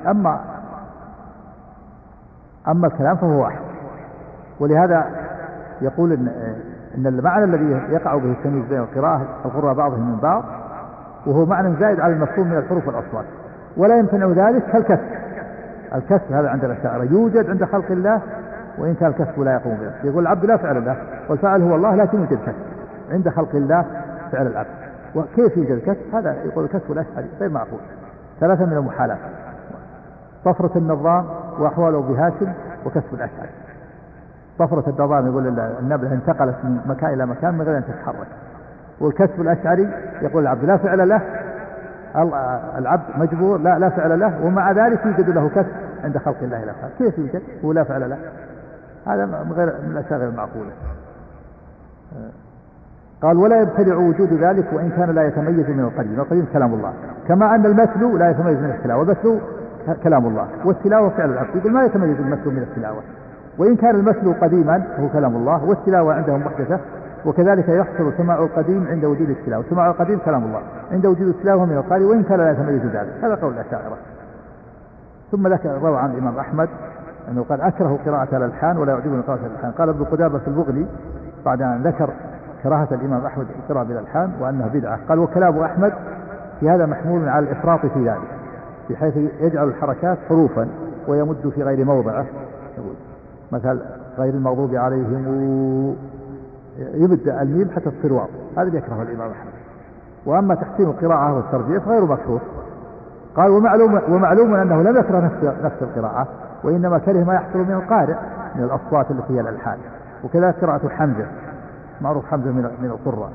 أما الكلام فهو واحد. ولهذا يقول إن المعنى الذي يقع به التمييز بين القراء بعضهم من بعض وهو معنى زائد على المفهوم من الحروف والأصوات، ولا يمتنع ذلك كالكسر. الكسر هذا عند الأشاعرة يوجد عند خلق الله وإن كان الكسر لا يقوم به. يقول العبد لا فعل له والفاعل هو الله، لكن يوجد كسر عند خلق الله فعل العبد. وكيف يوجد الكسر؟ هذا يقول الكسر الأشعري غير معقول. ثلاثة من المحالات: طفرة النظام وأحواله بهاشم وكسب الأشعري. طفرة النظام يقول النبلة انتقلت من مكان إلى مكان من غير أن تتحرك. والكسب الأشعري يقول العبد لا فعل له، العبد مجبور لا فعل له، ومع ذلك يوجد له كسب عند خلق الله إلى آخره. كيف يوجد هو لا فعل له؟ هذا من الأشياء غير معقولة. قال ولا يبتدع وجود ذلك وإن كان لا يتميز من القديم. القديم كلام الله، كما أن المثل لا يتميز من التلاوة، والمثل كلام الله، والتلاوة فعل العبد. يقول ما يتميز المثل من التلاوة، وإن كان المثل قديما هو كلام الله، والتلاوة عندهم محدثة. وكذلك يحصل سماع القديم عند وجود التلاوة، سماع القديم كلام الله عند وجود التلاوة من القارئ وإن كان لا يتميز ذلك. هذا قول الأشاعرة. ثم روى عن الإمام أحمد أنه قال أكره قراءة الألحان ولا يعجبني قراءة الألحان. قال ابن قدامة في البغني بعد أن ذكر كراهة الإمام أحمد القراءة بالألحان وأنها بدعة، قال وكلام أحمد في هذا محمول على الإفراط في ذلك، بحيث يجعل الحركات حروفا ويمد في غير موضعه، مثل غير المغضوب عليهم يمد الميم حتى تصير واو، هذا اللي يكره الإمام أحمد. وأما تحسين القراءة والترجيح غير مكروه. قال ومعلوم أنه لم يكره نفس القراءة، وإنما كره ما يحصل من القارئ من الأصوات التي هي الألحان. وكذلك قراءة حمزة، معروف حمزة من القراء،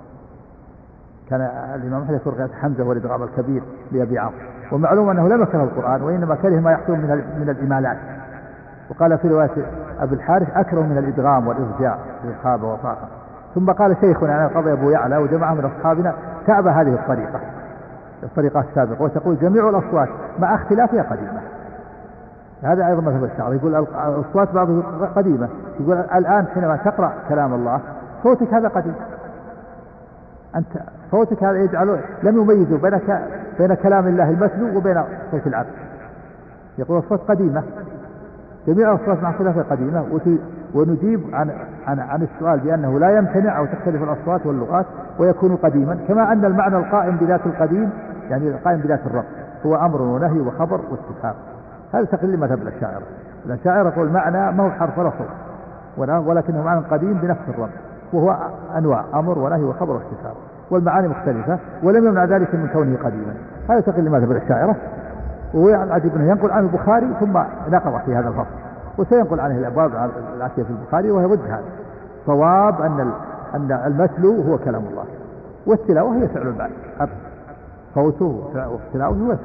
كان الإمام أحمد يقول قراءة حمزة والإدغام الكبير لأبي عاصم. ومعلوم أنه لم يكره القرآن وإنما كره ما يحصل من الإمالات. وقال في رواية أبي الحارث أكره من الإدغام والإرجاع في الخابة وطاقة. ثم قال شيخنا القاضي أبو يعلى وجماعة من أصحابنا تعب هذه الطريقة السابقة، وتقول جميع الأصوات مع اختلافها قديمة. هذا أيضا مثل الشعر، يقول الأصوات بعضها قديمة، يقول الآن حينما تقرأ كلام الله صوتك هذا قديم، أنت صوتك هذا يجعله لم يميزوا بين كلام الله المتلو وبين صوت العبد. يقول الصوت قديمة، جميع الأصوات مع اختلافها قديمة. ونجيب عن السؤال بأنه لا يمتنع أو تختلف الأصوات واللغات ويكون قديما، كما أن المعنى القائم بذات القديم يعني القائم بذات الرب هو أمر ونهي وخبر واستفهام. هذا تقريبا مذهب الأشاعرة. الأشاعرة يقول المعنى ما هو حرف ولا صوت، ولكنه معنى قديم بنفس الرب، وهو أنواع أمر ونهي وخبر واستفهام، والمعاني مختلفة ولم يمنع ذلك من كونه قديما. هذا تقريبا مذهب الأشاعرة. وهو العجيب أنه ينقل عن البخاري ثم نقض في هذا الفصل، وسينقل عنه الأبواب الآتية في البخاري وهي ضد هذا. صواب أن المتلو هو كلام الله والتلاوة هي فعل الباري، صوته والتلاوة هو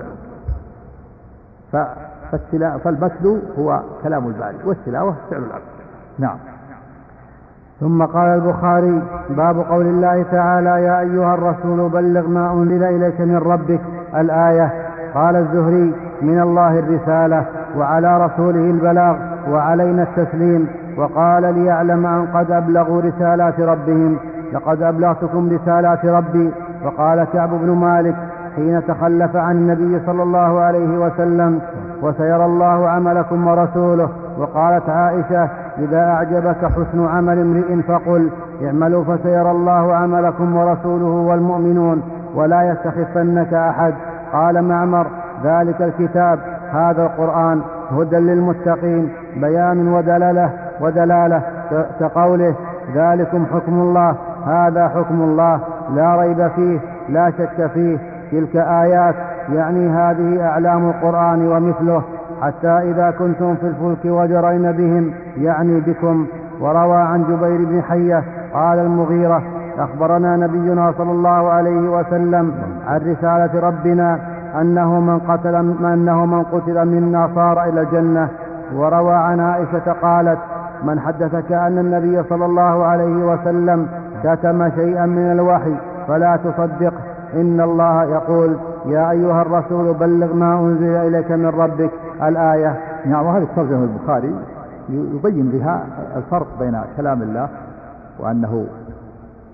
فعل، فالمتلو هو كلام الباري والتلاوة فعل العبد. نعم. ثم قال البخاري: باب قول الله تعالى: يا أيها الرسول بلغ ما أنزل إليك من ربك، الآية. قال الزهري: من الله الرسالة وعلى رسوله البلاغ وعلينا التسليم. وقال: ليعلم أن قد أبلغوا رسالات ربهم، لقد أبلغتكم رسالات ربي. وقال كعب بن مالك حين تخلف عن النبي صلى الله عليه وسلم: وسيرى الله عملكم ورسوله. وقالت عائشة: إذا أعجبك حسن عمل امرئ فقل اعملوا فسيرى الله عملكم ورسوله والمؤمنون ولا يستخفنك أحد. قال معمر: ذلك الكتاب هذا القرآن هدى للمتقين بيان ودلالة كقوله: ذلكم حكم الله هذا حكم الله لا ريب فيه لا شك فيه. تلك آيات يعني هذه أعلام القرآن ومثله، حتى إذا كنتم في الفلك وجرين بهم يعني بكم. وروى عن جبير بن حية قال المغيرة: أخبرنا نبينا صلى الله عليه وسلم عن رسالة ربنا أنه من قتل منا صار إلى الجنة. وروى عن عائشة قالت: من حدثك أن النبي صلى الله عليه وسلم كتم شيئا من الوحي فلا تصدق، إن الله يقول: يا أيها الرسول بلغ ما أنزل إليك من ربك، الآية. نعم. وهذه الترجمة البخاري يبين بها الفرق بين كلام الله وأنه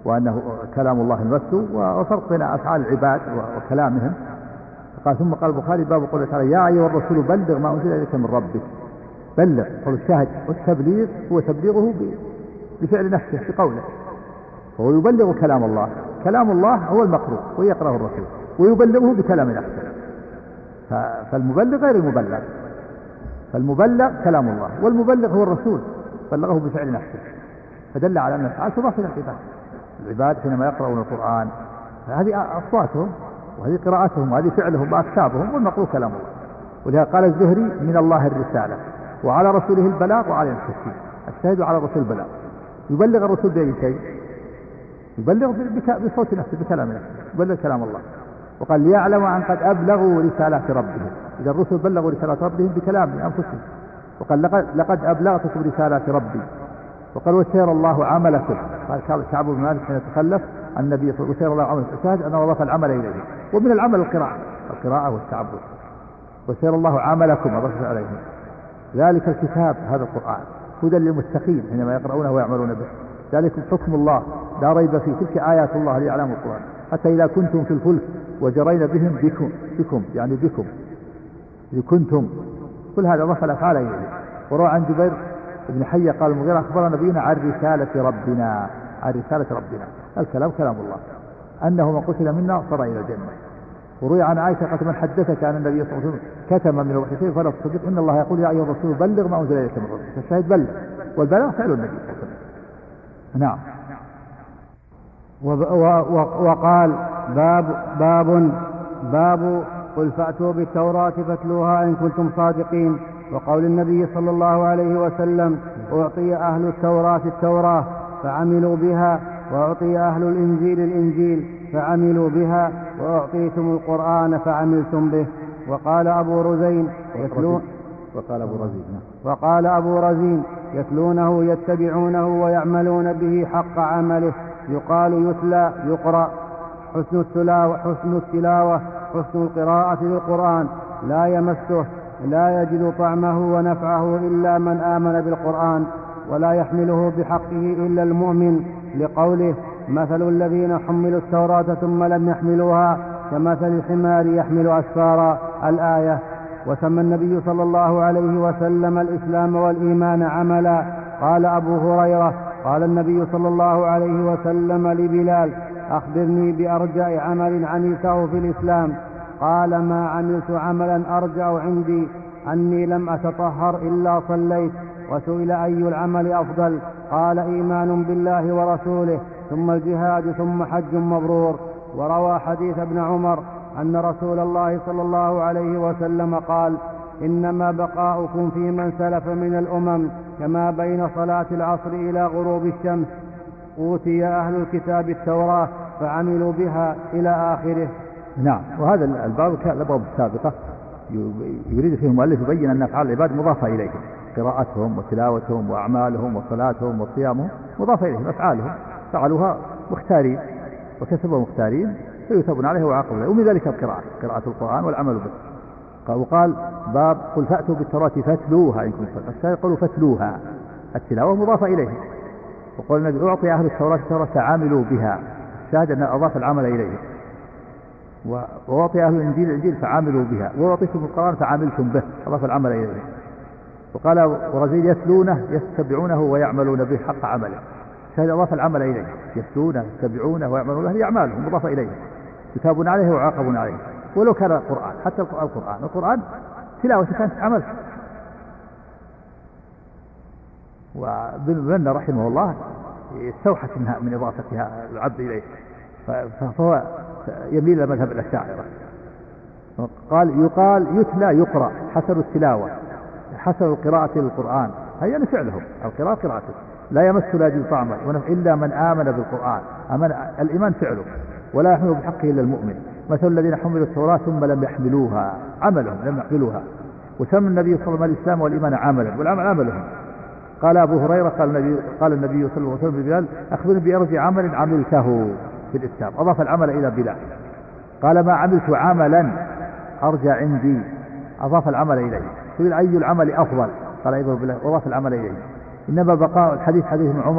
وأنه كلام الله نفسه، وفرق بين أفعال العباد وكلامهم. قال ثم قال البخاري باب قوله تعالى يا أيها الرسول بلغ ما أنزل إليك من ربك. بلغ قول الشاهد، والتبليغ هو تبليغه بفعل نفسه بقوله، هو يبلغ كلام الله. كلام الله هو المقروء ويقرأه الرسول، ويبلغه بكلام نفسه. فالمبلغ غير المبلغ، فالمبلغ كلام الله، والمبلغ هو الرسول بلغه بفعل نفسه، فدل على أن الأفعال تضاف إلى العباد. العباد حينما يقرؤون القرآن هذه أصواتهم وهذه قراءتهم وهذه فعلهم وأكتابهم، والمقروء كلام الله. ولهذا قال الزهري من الله الرسالة وعلى رسوله البلاغ وعلى التسليم. الشاهد على الرسول البلاغ، يبلغ الرسول بأي شيء؟ يبلغ بصوت نفسه بكلام نفسه، يبلغ كلام الله. وقال ليعلم أن قد أبلغوا رسالات ربهم، إذا الرسل بلغوا رسالات ربهم بكلام أنفسهم. وقال لقد أبلغتكم رسالات ربي. وقال وسير الله عملكم، قال كعب بن مالك حين تخلف النبي صلى الله عليه وسلم وسير الله عملكم، الشاهد أنه أضاف العمل إليه، ومن العمل القراءة والتعبد. وسير الله عملكم أضاف عليه. ذلك الكتاب هذا القرآن هدى للمتقين حينما يقرؤونه ويعملون به. ذلك حكم الله لا ريب فيه، تلك آيات الله ليعلم القرآن. حتى إذا كنتم في الفلك وجرين بهم بكم يعني بكم إذ كنتم، كل هذا ضاف الأفعال إليه. وروى عن جبير بن حية قال المغيرة أخبر نبينا عن رسالة ربنا، الكلام كلام الله، أنه من قتل منا صار إلى الجنة. وروي عن عائشة قالت من حدثك عن النبي صلى الله عليه وسلم كتم من الوحي شيء فلا تصدق، إن الله يقول يا أيها الرسول بلغ ما أنزل إليك من ربك. فالشاهد بلغ، والبلاغ فعل النبي صلى الله عليه وسلم. نعم. وقال باب قل فأتوا بالتوراة فاتلوها إن كنتم صادقين. وقول النبي صلى الله عليه وسلم أعطي أهل التوراة التوراة فعملوا بها، وأعطي أهل الإنجيل فعملوا بها، وأعطيتم القرآن فعملتم به. وقال أبو رزين يتلونه يتبعونه ويعملون به حق عمله، يقال يتلى يقرأ، حسن التلاوة حسن القراءة للقرآن، لا يمسه لا يجد طعمه ونفعه إلا من آمن بالقرآن، ولا يحمله بحقه إلا المؤمن، لقوله مثل الذين حملوا التوراة ثم لم يحملوها كمثل الحمار يحمل أسفارا، الآية. وسمى النبي صلى الله عليه وسلم الإسلام والإيمان عملا. قال أبو هريرة قال النبي صلى الله عليه وسلم لبلال أخبرني بأرجع عمل عملته في الإسلام. قال ما عملت عملا أرجع عندي أني لم أتطهر إلا صليت. وسئل أي العمل أفضل؟ قال إيمان بالله ورسوله ثم الجهاد ثم حج مبرور. وروى حديث ابن عمر أن رسول الله صلى الله عليه وسلم قال إنما بقاؤكم في من سلف من الأمم كما بين صلاة العصر إلى غروب الشمس. أوتي أهل الكتاب التوراة فعملوا بها إلى آخره. نعم. وهذا الباب كالأبواب السابقة يريد فيه المؤلف يبين أن أفعال العباد مضافة إليهم، قراءتهم وتلاوتهم وأعمالهم وصلاتهم وصيامهم مضافة إليهم، أفعالهم فعلوها مختارين وكسبوا مختارين فيثابون عليه ويعاقبون عليه. ومن ذلك قراءة القرآن والعمل به. وقال باب قل فأتوا بالتوراة فاتلوها إن كنتم صادقين. الشاهد يقولوا فاتلوها، التلاوة مضافة إليه. وقال النبي أعطي أهل التوراة فعملوا بها، الشاهد أن أضاف العمل إليه. وأعطي أهل الإنجيل فعملوا بها، وأعطيتم القرآن فعملتم به، أضاف العمل إليه. وقال ورزيل يتلونه يتبعونه ويعملون به حق عمله، الشاهد أضاف العمل إليه، يتلونه يتبعونه ويعملون به أعمالهم مضافة إليه، يثابون عليه ويعاقبون عليه. ولو كان القرآن، حتى القرآن تلاوة كانت عمل. وابن رحمه الله استوحت من إضافتها العبد إليه، فهو يميل إلى مذهب الأشاعرة. يقال يتلى يقرأ، حسن التلاوة حسن القراءة للقرآن، هي فعلهم القراءة قراءته، لا يمس لا يجد طعمه إلا من آمن بالقرآن. الإيمان فعله، ولا يحمل بحقه إلا المؤمن. مثل الذين حملوا التوراة ثم لم يحملوها، عملهم لم يحملوها. وسمى النبي صلى الله عليه وسلم الإسلام والإيمان عملا، والعمل عملهم. قال أبو هريرة قال النبي صلى الله عليه وسلم لبلال أخبرني بأرجع عمل عملته في الإسلام، أضاف العمل إلى بلال. قال ما عملت عملا أرجع عندي، أضاف العمل إليه. سئل أي العمل أفضل؟ قال أيضا بلال، أضاف العمل إليه. إنما بقاء الحديث حديث ابن عمر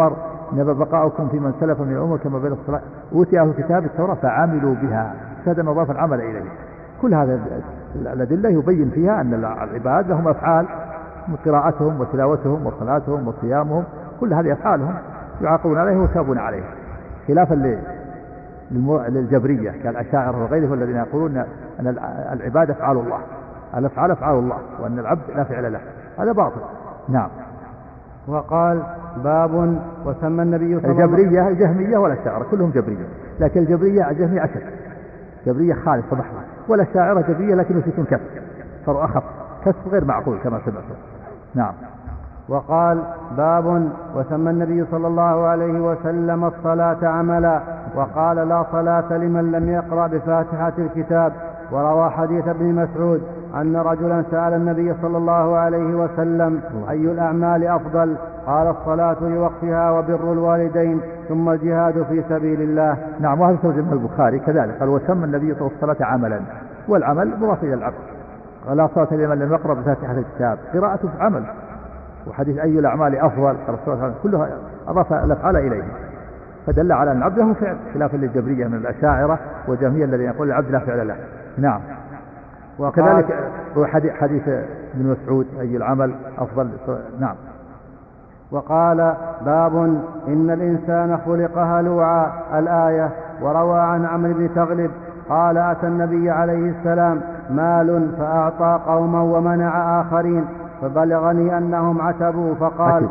إنما بقاؤكم في من سلف من الأمم كما بين الصلاة أوتي أهل الكتاب التوراة فعملوا بها فهذا ما أضاف العمل إليه. كل هذا الأدلة يبين فيها أن العباد لهم أفعال من قراءتهم وتلاوتهم وصلاتهم وصيامهم، كل هذه أفعالهم يعاقبون عليها ويثابون عليها، خلافا للجبرية كالأشاعرة وغيرهم الذين يقولون أن العباد أفعال الله، الأفعال أفعال الله، وأن العبد لا فعل له، هذا باطل. نعم. وقال باب وسمى النبي صلى الله عليه وسلم الجبرية الجهمية والأشاعرة كلهم جبرية، لكن الجبرية أشد، جبرية خالصة بحرة، والأشاعرة جبرية لكن يثبتون كسر، صاروا أخف، كسر غير معقول كما سمعتم. نعم. وقال باب وسمى النبي صلى الله عليه وسلم الصلاة عملا، وقال لا صلاة لمن لم يقرأ بفاتحة الكتاب. وروى حديث ابن مسعود أن رجلا سأل النبي صلى الله عليه وسلم أي الأعمال أفضل؟ قال الصلاة لوقتها وبر الوالدين ثم الجهاد في سبيل الله. نعم. وهذا ترجمه البخاري كذلك، قال وسمى النبي صلى الله عليه وسلم الصلاة عملا، والعمل مضاف إلى العبد، قال لا صلاة لمن لم يقرأ بفاتحة الكتاب، قراءته في عمل. وحديث أي الأعمال أفضل قال الصلاة كلها أضاف الأفعال إليه، فدل على أن العبد له فعل، خلافا للجبرية من الأشاعرة والجهمية الذين يقول العبد لا فعل له. نعم. وكذلك حديث ابن مسعود أي العمل أفضل. نعم. وقال باب إن الإنسان خلق هلوعا الآية. وروى عن عمرو بن تغلب قال أتى النبي عليه السلام مال فأعطى قوما ومنع آخرين، فبلغني أنهم عتبوا فقال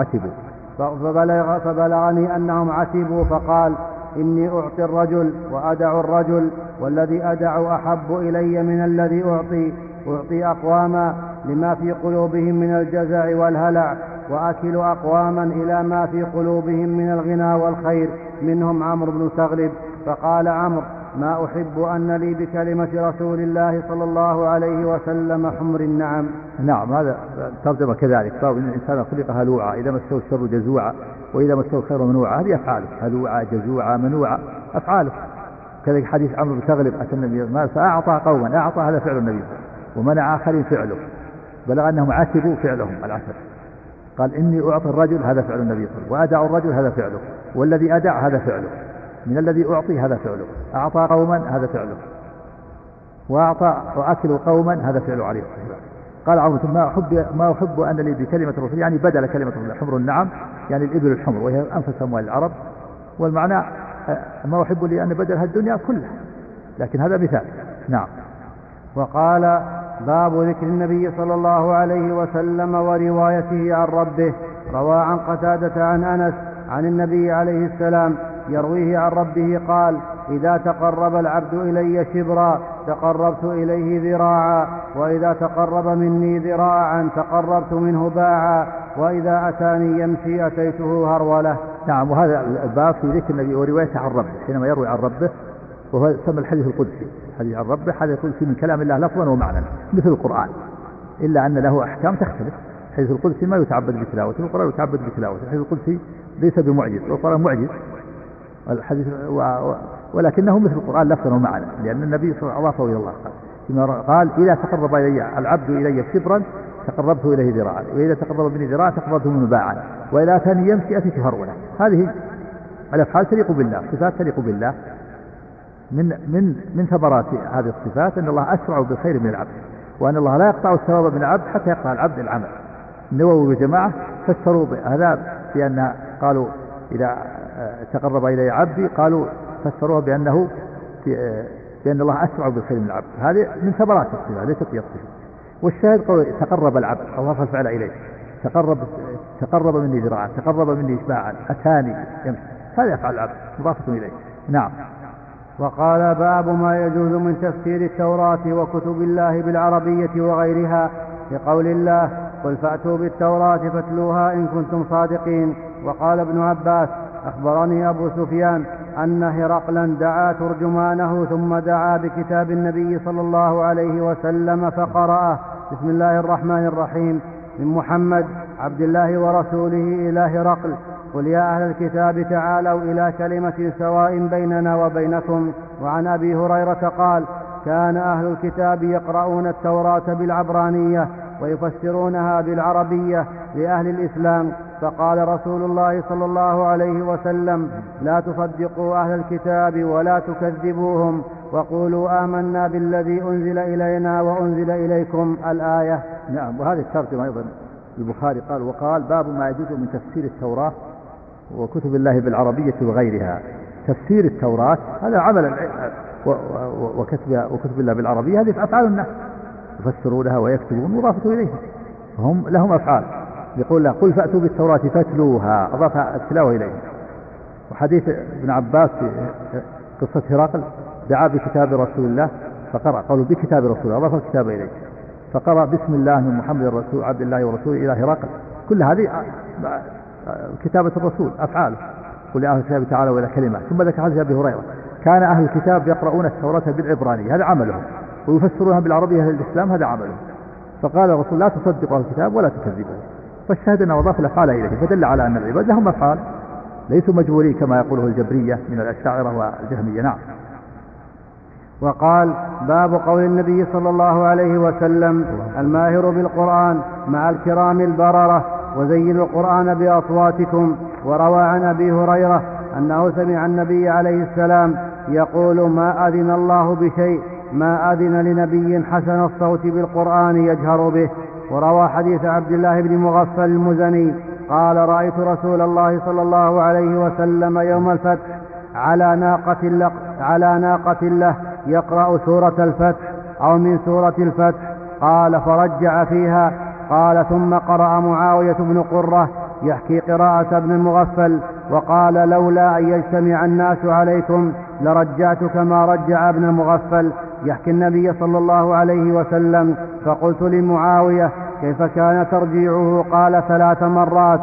فبلغني أنهم عتبوا فقال إني أعطي الرجل وأدع الرجل، والذي أدع أحب إلي من الذي أعطي أقواما لما في قلوبهم من الجزع والهلع، وأكل أقواما إلى ما في قلوبهم من الغنى والخير، منهم عمرو بن تغلب. فقال عمرو ما أحب أن لي بكلمة رسول الله صلى الله عليه وسلم حمر النعم. نعم. هذا ترجمة كذلك، قال إن الإنسان خلق هلوعا إذا مسه الشر جزوعا وإذا مسه الخير منوعا، هذه أفعاله، هلوعا جزوعا منوعا أفعاله. كذلك حديث عمرو بن تغلب أتى النبي مال فأعطى قوما، أعطى هذا فعل النبي، ومنع آخرين فعله، بلغ أنهم عاتبوا فعلهم العسل. قال إني أعطي الرجل هذا فعل النبي، وأدع الرجل هذا فعله، والذي أدع هذا فعله، من الذي أعطي هذا فعله، أعطى قوما هذا فعله، وأكل قوما هذا فعله عليه. قال عمرو ما أحب أن لي بكلمة الرسول، يعني بدل كلمة الرسول حمر النعم، يعني الإبل الحمر وهي أنفس أموال العرب، والمعنى ما أحب لي أن بدلها الدنيا كلها، لكن هذا مثال. نعم. وقال باب ذكر النبي صلى الله عليه وسلم وروايته عن ربه. روى عن قتادة عن أنس عن النبي عليه السلام يرويه عن ربه قال إذا تقرب العبد إلي شبرا تقربت إليه ذراعا، وإذا تقرب مني ذراعا تقربت منه باعا، وإذا أتاني يمشي أتيته هرولة. نعم. وهذا الباب في ذكر النبي وروايته عن ربه، حينما يروي عن ربه، وهو يسمى الحديث القدسي، حديث عن ربه، حديث القدسي من كلام الله لفظا ومعنى مثل القرآن، إلا أن له أحكام تختلف. الحديث القدسي ما يتعبد بتلاوته، القرآن يتعبد بتلاوته. الحديث القدسي ليس بمعجز، والقرآن معجز الحديث، ولكنه مثل القرآن لفظا ومعنى، لأن النبي صلى الله عليه وسلم إلى الله قال إذا تقرب إلي العبد إلي شبرا تقربته إليه ذراعا، وإذا تقرب مني ذراعا تقربته منه باعا، وإذا أتاني يمشي أتيته هرولة. هذه الأفعال تليق بالله، صفات تليق بالله. من ثمرات هذه الصفات أن الله أسرع بالخير من العبد، وأن الله لا يقطع الثواب من العبد حتى يقطع العبد العمل. النووي والجماعة فسروا هذا بأن قالوا إذا تقرب إلي عبدي، قالوا فسروها بأن الله أسرع بالخير من العبد. هذه من ثمرات الصفة ليست هي الصفة. والشاهد قول تقرب العبد، أضاف الفعل إليه، تقرب مني ذراعا، تقرب مني باعا، أتاني يمشي، هذا يفعل العبد مضافة إليه. نعم. وقال باب ما يجوز من تفسير التوراة وكتب الله بالعربية وغيرها، لقول الله قل فأتوا بالتوراة فاتلوها إن كنتم صادقين. وقال ابن عباس أخبرني أبو سفيان أن هرقلا دعا ترجمانه ثم دعا بكتاب النبي صلى الله عليه وسلم فقرأه بسم الله الرحمن الرحيم من محمد عبد الله ورسوله إلى هرقل قل يا أهل الكتاب تعالوا إلى كلمة سواء بيننا وبينكم. وعن أبي هريرة قال كان أهل الكتاب يقرؤون التوراة بالعبرانية ويفسرونها بالعربية لأهل الإسلام، فقال رسول الله صلى الله عليه وسلم: لا تصدقوا أهل الكتاب ولا تكذبوهم وقولوا آمنا بالذي أنزل إلينا وأنزل إليكم الآية. نعم. وهذه الترجمة أيضا البخاري وقال باب ما يجوز من تفسير التوراة وكتب الله بالعربية وغيرها. تفسير التوراة هذا عمل وكتب الله بالعربية هذه أفعال الناس يفسرونها ويكتبون مضافة إليهم، هم لهم أفعال. يقول له: قل فأتوا بالتوراة فاتلوها، أضاف التلاوة إليه. وحديث ابن عباس في قصة هرقل: دعا بكتاب رسول الله فقرأ، قالوا بكتاب رسول الله، أضاف الكتاب إليه، فقرأ بسم الله من محمد الرسول عبد الله ورسوله إلى هرقل. كل هذه كتابة الرسول أفعاله. قل أهل الكتاب تعالوا إلى كلمة. ثم ذكر حديث أبي هريرة: كان أهل الكتاب يقرؤون التوراة بالعبرانية، هذا عملهم، ويفسرونها بالعربية أهل الإسلام، هذا عملهم. فقال الرسول: لا تصدقوا أهل الكتاب ولا تكذبوا. فالشاهد أنه أضاف الأفعال إليه، فدل على أن العباد لهم أفعال ليسوا مجبورين كما يقوله الجبرية من الأشاعرة والجهمية. نعم. وقال: باب قول النبي صلى الله عليه وسلم: الماهر بالقرآن مع الكرام البررة وزينوا القرآن بأصواتكم. وروى عن أبي هريرة أنه سمع النبي عليه السلام يقول: ما أذن الله بشيء ما أذن لنبي حسن الصوت بالقرآن يجهر به. وروى حديث عبد الله بن مغفل المزني قال: رأيت رسول الله صلى الله عليه وسلم يوم الفتح على ناقة له يقرأ سورة الفتح أو من سورة الفتح. قال: فرجع فيها. قال: ثم قرأ معاوية بن قرة يحكي قراءة ابن المغفل وقال: لولا أن يجتمع الناس عليكم لرجعت كما رجع ابن المغفل يحكي النبي صلى الله عليه وسلم. فقلت لمعاوية: كيف كان ترجيعه؟ قال: 3 مرات.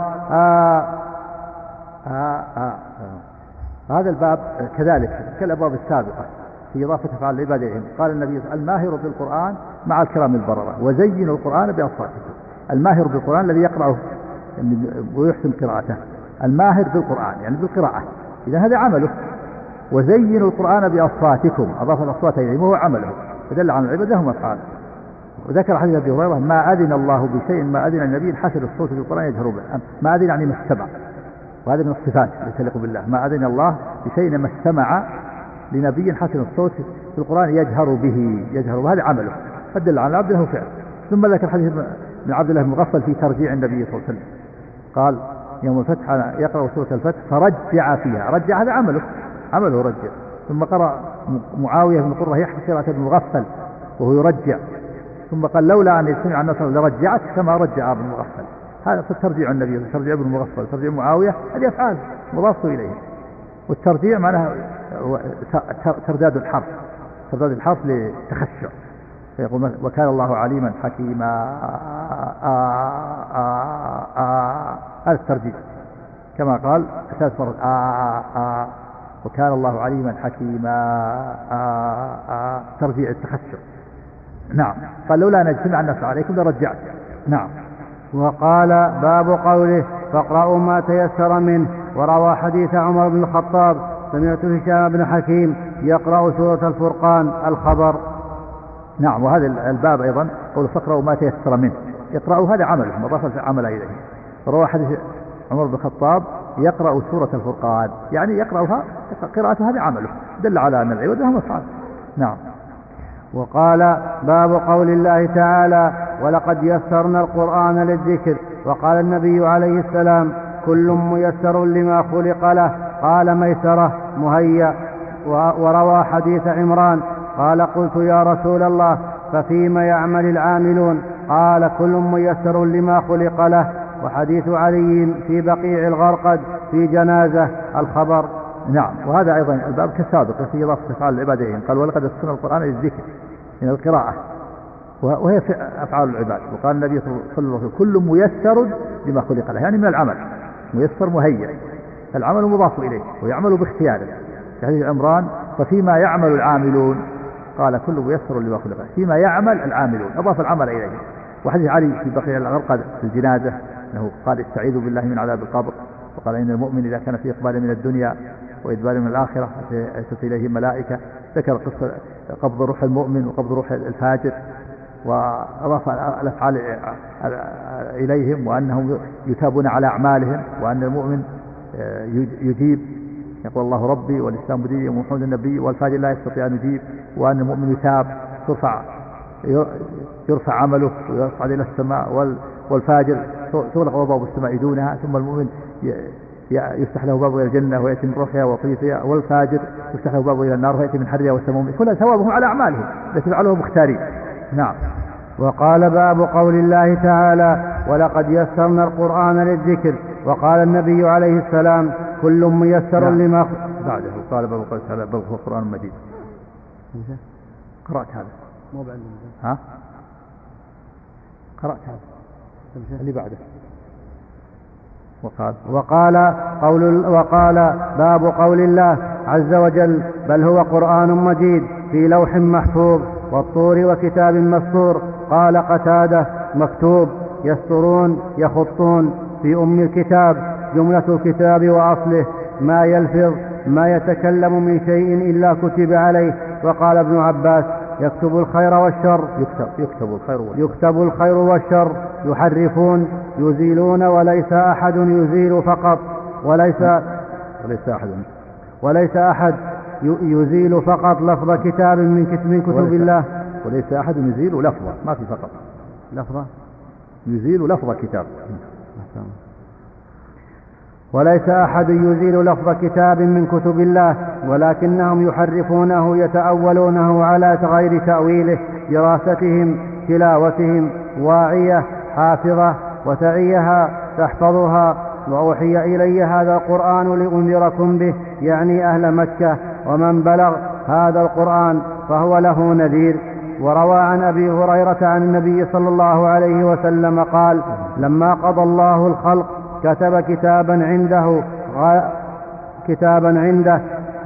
هذا الباب كذلك كالأبواب السابقة في إضافة أفعال العباد إليهم. قال النبي: الماهر بالقرآن مع الكرام البررة وزينوا القرآن بأصواتكم. الماهر بالقرآن الذي يقرأه ويحسن قراءته، الماهر بالقرآن يعني بالقراءة، إذا هذا عمله. وزينوا القرآن بأصواتكم، أضاف الأصوات إليه وهو عمله، فدل على العباد لهم أفعال. وذكر حديث أبي هريرة: ما أذن الله بشيء ما أذن النبي حسن الصوت بالقرآن يجهر به. ما أذن يعني ما استمع، وهذا من الصفات التي تليق بالله. ما أذن الله بشيء ما استمع لنبي حسن الصوت في القرآن يجهر به، هذا عمله، فدل على العبد له فعل. ثم ذكر حديث من عبد الله بن مغفل في ترجيع النبي صلى الله عليه وسلم، قال: يوم الفتح يقرأ سورة الفتح فرجع فيها. رجع هذا عمله رجع. ثم قرأ معاوية بن قرة يحكي قراءة ابن المغفل وهو يرجع. ثم قال: لولا أن يجتمع الناس لرجعت كما رجع ابن المغفل. هذا ترجيع النبي، ترجيع ابن المغفل، ترجيع معاوية، هذه أفعال مضافة إليه. والترجيع معناه ترداد الحرف لتخشع. فيقول: وكان الله عليما حكيما. هذا الترجيع كما قال 3 مرات وكان الله عليما حكيما. ترجيع التخشع. نعم. قال: لولا أن اجتمع الناس عليكم لرجعت. نعم. وقال: باب قوله: فاقرأوا ما تيسر منه. وروى حديث عمر بن الخطاب: سمعت هشام بن حكيم يقرأ سورة الفرقان الخبر. نعم. وهذا الباب أيضا قول: فاقرأوا ما تيسر منه، يقرأوا هذا عمله، مضافة العمل إليه. وروى حديث عمر بن الخطاب يقرأ سورة الفرقان، يعني يقرأها قراءته، هذا عمله، دل على أن العباد لهم أفعال. نعم. وقال: باب قول الله تعالى: ولقد يسرنا القرآن للذكر. وقال النبي عليه السلام: كل ميسر لما خلق له. قال: ميسرة مهيأ. وروى حديث عمران قال: قلت: يا رسول الله ففيما يعمل العاملون؟ قال: كل ميسر لما خلق له. وحديث علي في بقيع الغرقد في جنازة الخبر. نعم. وهذا أيضا الباب كسابق في إضافة أفعال العباد إليهم. قال: ولقد يسرنا القرآن للذكر من القراءة، وهي أفعال العباد. وقال النبي صلى الله عليه وسلم: كل ميسر لما خلق له، يعني من العمل، ميسر مهيئ، العمل مضاف إليه ويعمل باختياره. حديث عمران: ففيما يعمل العاملون. قال: كل ميسر لما خلق له، فيما يعمل العاملون، أضاف العمل إليه. وحديث علي في بقيع الغرقد في الجنازة أنه قال: استعيذوا بالله من عذاب القبر. وقال: إن المؤمن إذا كان في إقبال من الدنيا وإدبار من الآخرة أتت إليه ملائكة. ذكر قصة قبض روح المؤمن وقبض روح الفاجر، وأضاف الأفعال إليهم، وأنهم يثابون على أعمالهم، وأن المؤمن يجيب يقول الله ربي والإسلام ديني ومحمد النبي، والفاجر لا يستطيع أن يجيب، وأن المؤمن يثاب يرفع عمله ويصعد إلى السماء، والفاجر تغلق باب السماء دونها، ثم المؤمن يفتح له باب إلى الجنة ويأتي من روحها وطيفها، والفاجر يفتح له باب إلى النار ويأتي من حرها والسموم، كلها ثوابهم على أعمالهم التي فعلوها مختارين. نعم. وقال باب قول الله تعالى ولقد يسرنا القرآن للذكر. وقال النبي عليه السلام كل ميسر لما بعده. قال باب قول تعالى بل هو قرآن مجيد. قرأت هذا مو بعد ها؟ قرأت هذا اللي بعده. وقال باب قول الله عز وجل بل هو قرآن مجيد في لوح محفوظ والطور وكتاب مسطور. قال قتادة مكتوب يسطرون يخطون في أم الكتاب جملة الكتاب وأصله ما يلفظ ما يتكلم من شيء إلا كتب عليه. وقال ابن عباس يكتب الخير والشر يكتب الخير والشر يحرفون يزيلون وليس أحد يزيل فقط وليس أحد يزيل فقط لفظ كتاب من كتب الله. وليس أحد يزيل لفظة ما في فقط لفظة يزيل لفظ كتاب. وليس أحد يزيل لفظ كتاب من كتب الله ولكنهم يحرفونه يتأولونه على غير تأويله دراستهم تلاوتهم واعية حافظة وتعيها تحفظها. وأوحي إلي هذا القرآن لأنذركم به يعني أهل مكة ومن بلغ هذا القرآن فهو له نذير. وروى عن أبي هريرة عن النبي صلى الله عليه وسلم قال لما قضى الله الخلق كتب كتابا عنده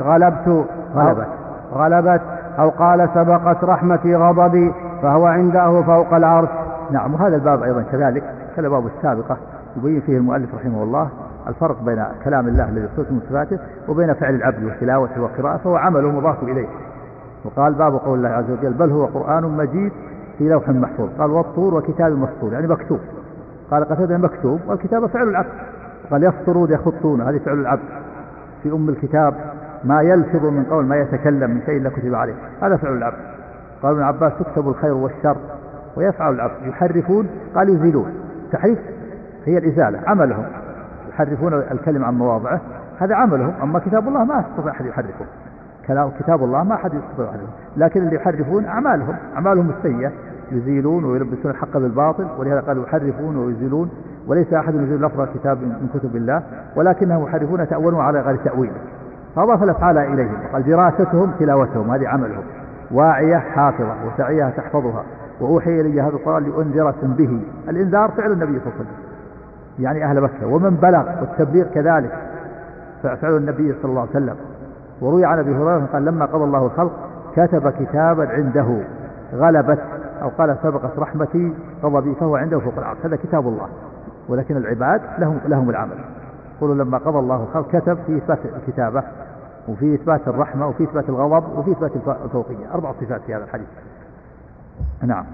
غلبت أو قال سبقت رحمتي غضبي فهو عنده فوق العرش. نعم. وهذا الباب أيضا كذلك كالباب السابقة يبين فيه المؤلف رحمه الله الفرق بين كلام الله الذي يخص من صفاته وبين فعل العبد وتلاوته وقراءته، فهو عمله مضاف إليه. وقال باب قول الله عز وجل بل هو قرآن مجيد في لوح محفوظ. قال والطور وكتاب مسطور يعني مكتوب. قال قتادة مكتوب والكتاب فعل العبد. قال يسطرون يخطون هذه فعل العبد. في أم الكتاب ما يلفظ من قول ما يتكلم من شيء لا كتب عليه هذا فعل العبد. قال ابن عباس تكتب الخير والشر ويفعل العبد. يحرفون قال يزيلون. تحريف هي الإزالة عملهم يحرفون الكلم عن مواضعه هذا عملهم. أما كتاب الله ما يستطيع أحد يحرفه كتاب الله ما أحد يستطيع يحرفه. لكن اللي يحرفون أعمالهم السيئة يزيلون ويلبسون الحق بالباطل. ولهذا قالوا يحرفون ويزيلون وليس أحد يزيل لفظ كتاب من كتب الله ولكنهم يحرفون تأولون على غير تأويله. فأضاف الأفعال إليهم. قال دراستهم تلاوتهم هذه عملهم واعية حافظة وتعيها تحفظها. وأوحي إلي هذا القرآن لأنذركم به. الإنذار فعل النبي صلى الله عليه وسلم يعني أهل مكة. ومن بلغ والتبليغ كذلك فعل النبي صلى الله عليه وسلم. وروي عن أبي هريرة قال لما قضى الله الخلق كتب كتابا عنده غلبت أو قال سبقت رحمتي غضبي فهو عنده فوق العرش. هذا كتاب الله. ولكن العباد لهم العمل. قولوا لما قضى الله الخلق كتب في إثبات الكتابة وفي إثبات الرحمة وفي إثبات الغضب وفي إثبات الفوقية 4 صفات في هذا الحديث. نعم.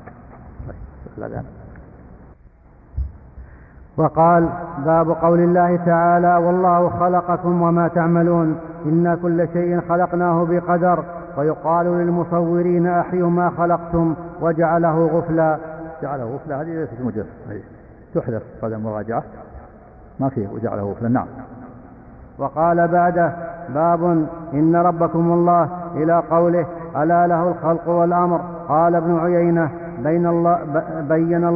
وقال باب قول الله تعالى والله خلقكم وما تعملون إن كل شيء خلقناه بقدر. ويقال للمصورين أحيوا ما خلقتم وجعله غفلا. هذه ليست مجرد تحذف بعد المراجعة ما فيه وجعله غفلا. نعم. وقال بعده باب إن ربكم الله إلى قوله ألا له الخلق والأمر. قال ابن عيينة بين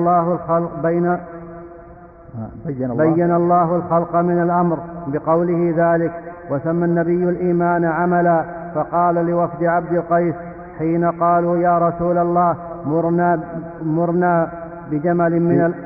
الله الخلق من الأمر بقوله ذلك. وسمى النبي الإيمان عملا. فقال لوفد عبد القيس حين قالوا يا رسول الله مرنا بجمل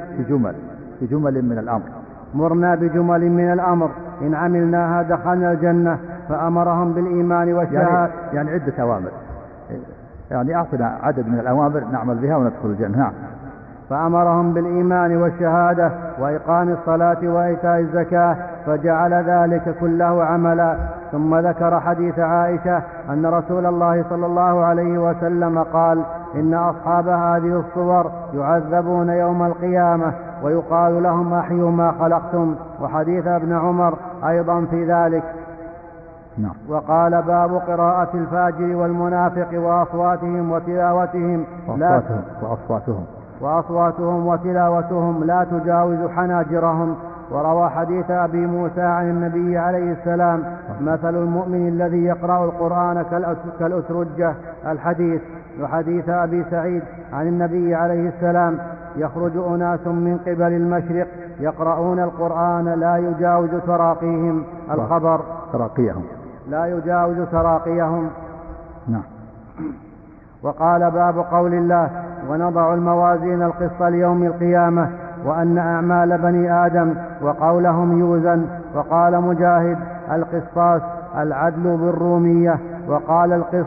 من الأمر إن عملناها دخلنا الجنة. فأمرهم بالإيمان والشهادة يعني عدة أوامر يعني أعطنا عدد من الأوامر نعمل بها وندخل الجنة. نعم. فأمرهم بالإيمان والشهادة وإقام الصلاة وإيتاء الزكاة فجعل ذلك كله عملا. ثم ذكر حديث عائشة أن رسول الله صلى الله عليه وسلم قال: إن أصحاب هذه الصور يعذبون يوم القيامة ويقال لهم: أحيوا ما خلقتم. وحديث ابن عمر أيضا في ذلك. وقال: باب قراءة الفاجر والمنافق وأصواتهم وتلاوتهم لا تجاوز حناجرهم. وروى حديث أبي موسى عن النبي عليه السلام: مثل المؤمن الذي يقرأ القرآن كالأسرجة الحديث. وحديث أبي سعيد عن النبي عليه السلام: يخرج أناس من قبل المشرق يقرؤون القرآن لا يجاوز تراقيهم. الخبر لا يجاوز تراقيهم. وقال: باب قول الله: ونضع الموازين القسط ليوم القيامة وأن أعمال بني آدم وقولهم يوزن. وقال مجاهد: القسطاس العدل بالرومية. وقال القسط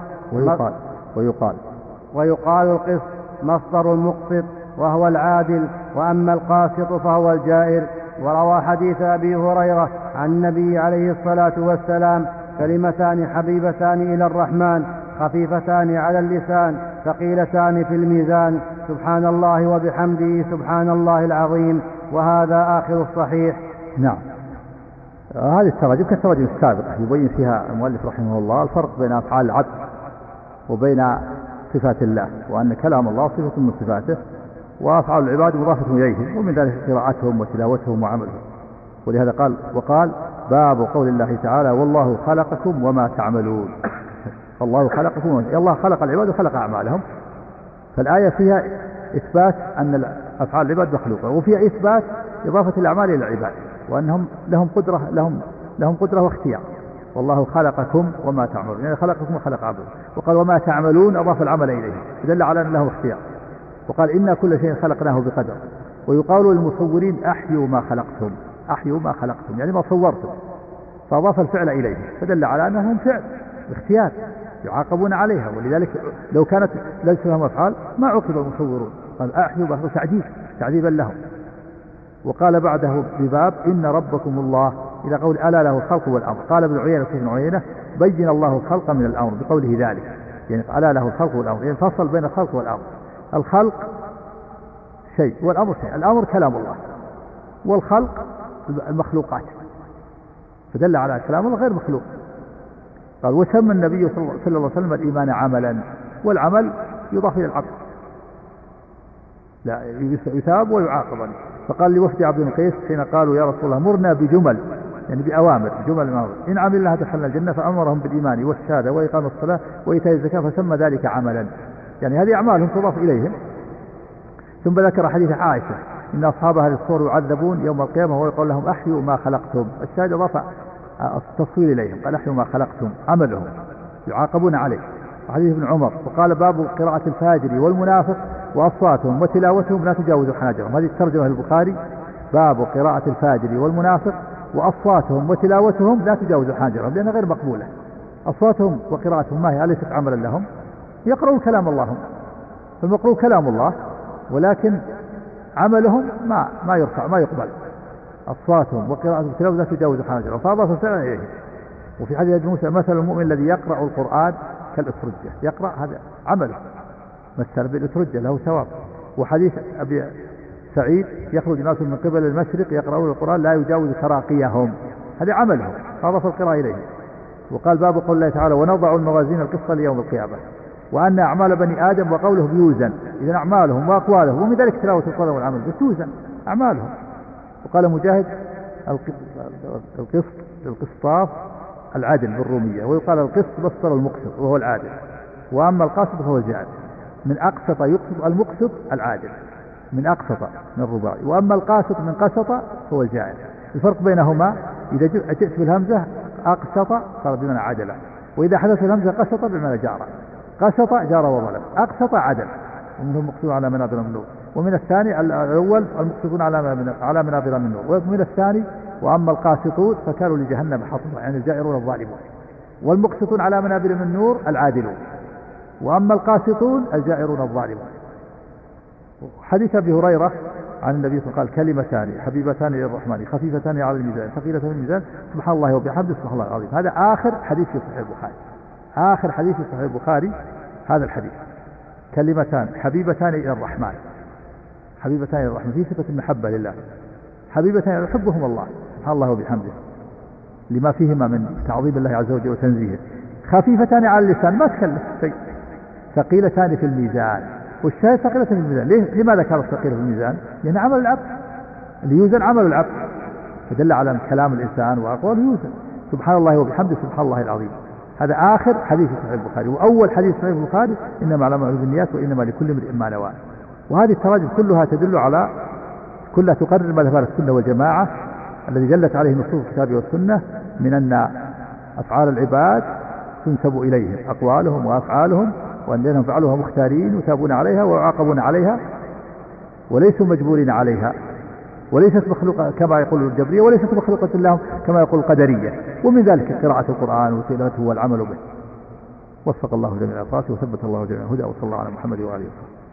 ويقال القسط مصدر المقسط وهو العادل، وأما القاسط فهو الجائر. وروى حديث أبي هريرة عن النبي عليه الصلاة والسلام: كلمتان حبيبتان إلى الرحمن خفيفتان على اللسان ثقيلتان في الميزان، سبحان الله وبحمده سبحان الله العظيم. وهذا آخر الصحيح. هذه التراجم كالتراجم السابقة يبين فيها المؤلف رحمه الله الفرق بين أفعال العبد وبين صفات الله، وأن كلام الله صفة من صفاته، وأفعال العباد مضافة إليه، ومن ذلك قراءتهم وتلاوتهم وعملهم. ولهذا وقال: باب قول الله تعالى: والله خلقكم وما تعملون. الله خلقكم، الله خلق العباد وخلق أعمالهم. فالآية فيها إثبات أن أفعال العباد مخلوقة، وفيها إثبات إضافة الأعمال إلى العباد، وأنهم لهم قدرة واختيار. والله خلقكم وما تعملون، يعني خلقكم وخلق عبده. وقال: وما تعملون أضاف العمل إليه، فدل على أن له اختيار. وقال: إنا كل شيء خلقناه بقدر. ويقال للمصورين: أحيوا ما خلقتم، أحيوا ما خلقتم يعني ما صورتم، فأضاف الفعل إليه، فدل على أنهم فعل باختيار يعاقبون عليها. ولذلك لو كانت ليس لهم أفعال ما عوقب المصورون. قال: أحيوا ما تعذيبا لهم. وقال بعده بباب: إن ربكم الله، إلى قول: ألا له الخلق والأمر. قال ابن عيينة: بين الله الخلق من الأمر بقوله ذلك، يعني ألا له الخلق والأمر، يعني فصل بين الخلق والأمر. الخلق شيء والأمر شيء. الأمر كلام الله، والخلق المخلوقات، فدل على كلام الله غير مخلوق. قال: وسمى النبي صلى الله عليه وسلم الإيمان عملا، والعمل يضاف إلى العبد، لا يثاب ويعاقب. فقال لوفد عبد القيس حين قالوا: يا رسول الله مرنا بجمل، يعني بأوامر، جمل الأمر، إن عملناها دخلنا الجنة، فأمرهم بالإيمان والشهادة وإقام الصلاة وإيتاء الزكاة، فسمى ذلك عملا، يعني هذه أعمالهم تضاف إليهم. ثم ذكر حديث عائشة: إن أصحاب هذه الصور يعذبون يوم القيامة ويقول لهم: أحيوا ما خلقتم. الشاهد أضاف التصوير إليهم، قال: أحيوا ما خلقتم، عملهم يعاقبون عليه. وحديث ابن عمر. وقال: باب قراءة الفاجر والمنافق وأصواتهم وتلاوتهم لا تجاوز حناجرهم. هذه الترجمة البخاري: باب قراءة الفاجر والمنافق وأصواتهم وتلاوتهم لا تجاوز حناجرهم، لأنها غير مقبولة. أصواتهم وقراءتهم ما هي؟ أليست عملا لهم؟ يقرؤون كلام الله، فالمقروء كلام الله، ولكن عملهم ما يرفع، ما يقبل. أصواتهم وقراءتهم وتلاوتهم لا تجاوز حناجرهم، فأضاف الفعل إليه. وفي حديث موسى: مثل المؤمن الذي يقرأ القرآن كالأسرجة، يقرأ هذا عمله، مثل بالأسرجة له ثواب. وحديث أبي سعيد: يخرج ناس من قبل المشرق يقرؤون القرآن لا يجاوز تراقيهم، هذا عملهم، فأضاف القراءة إليه. وقال: باب قول الله تعالى: ونضع الموازين القسط ليوم القيامة وأن أعمال بني آدم وقولهم يوزن. إذن أعمالهم وأقوالهم، ومن ذلك تلاوة القرآن والعمل بتوزن أعمالهم. وقال مجاهد: القسطاس العدل بالرومية. ويقال: القسط مصدر المقسط وهو العادل، وأما القاسط فهو الجائر. من أقسط يقسط، المقسط العادل، من أقسط من الرباعي، وأما القاسط من قسط فهو الجائر. الفرق بينهما: إذا جئت بالهمزة أقسط صار بمعنى عدل، وإذا حدث الهمزة قسط بمعنى جار. قسط جار وظلم، أقسط عدل، ومنهم مقسطون على منابر من نور. ومن الثاني الأول المقسطون على منابر من نور. ومن الثاني: وأما القاسطون فكانوا لجهنم حطبا، يعني الجائرون الظالمون. والمقسطون على منابر من نور العادلون، وأما القاسطون الجائرون الظالمون. حديث أبي هريرة عن النبي صلى الله عليه وسلم قال كلمتان حبيبتان إلى الرحمن خفيفتان على الميزان ثقيلة في الميزان سبحان الله وبحمده سبحان الله العظيم. هذا آخر حديث في صحيح البخاري، آخر حديث في صحيح البخاري هذا الحديث، كلمتان حبيبتان إلى الرحمن، حبيبتان إلى الرحمن في صفة المحبة لله، حبيبتان يحبهم الله سبحان الله وبحمده لما فيهما من تعظيم الله عز وجل وتنزيهه، خفيفتان على اللسان ما تكلف شيء، ثقيلتان في الميزان. والشاهد ثقيلة في الميزان، لماذا كانت ثقيلة في الميزان؟ لأن عمل العبد اللي يوزن عمل العبد، فدل على أن كلام الإنسان وأقواله يوزن سبحان الله وبحمده سبحان الله العظيم. هذا آخر حديث صحيح البخاري، وأول حديث صحيح البخاري إنما الأعمال بالنيات وإنما لكل امرئ ما نوى. وهذه التراجم كلها تدل على، كلها تقرر ما ذكرت السنة والجماعة الذي دلت عليه نصوص الكتاب والسنة من أن أفعال العباد تنسب إليهم أقوالهم وأفعالهم، وأنهم فعلوها مختارين وتابون عليها ويعاقبون عليها وليسوا مجبورين عليها، وليست مخلوقة كما يقول الجبرية، وليست مخلوقة لهم كما يقول القدرية. ومن ذلك قراءة القرآن وتلاوته والعمل به. وفق الله جميع الأوقات وثبت الله جميع الهدى، وصلى الله على محمد وآله وصحبه.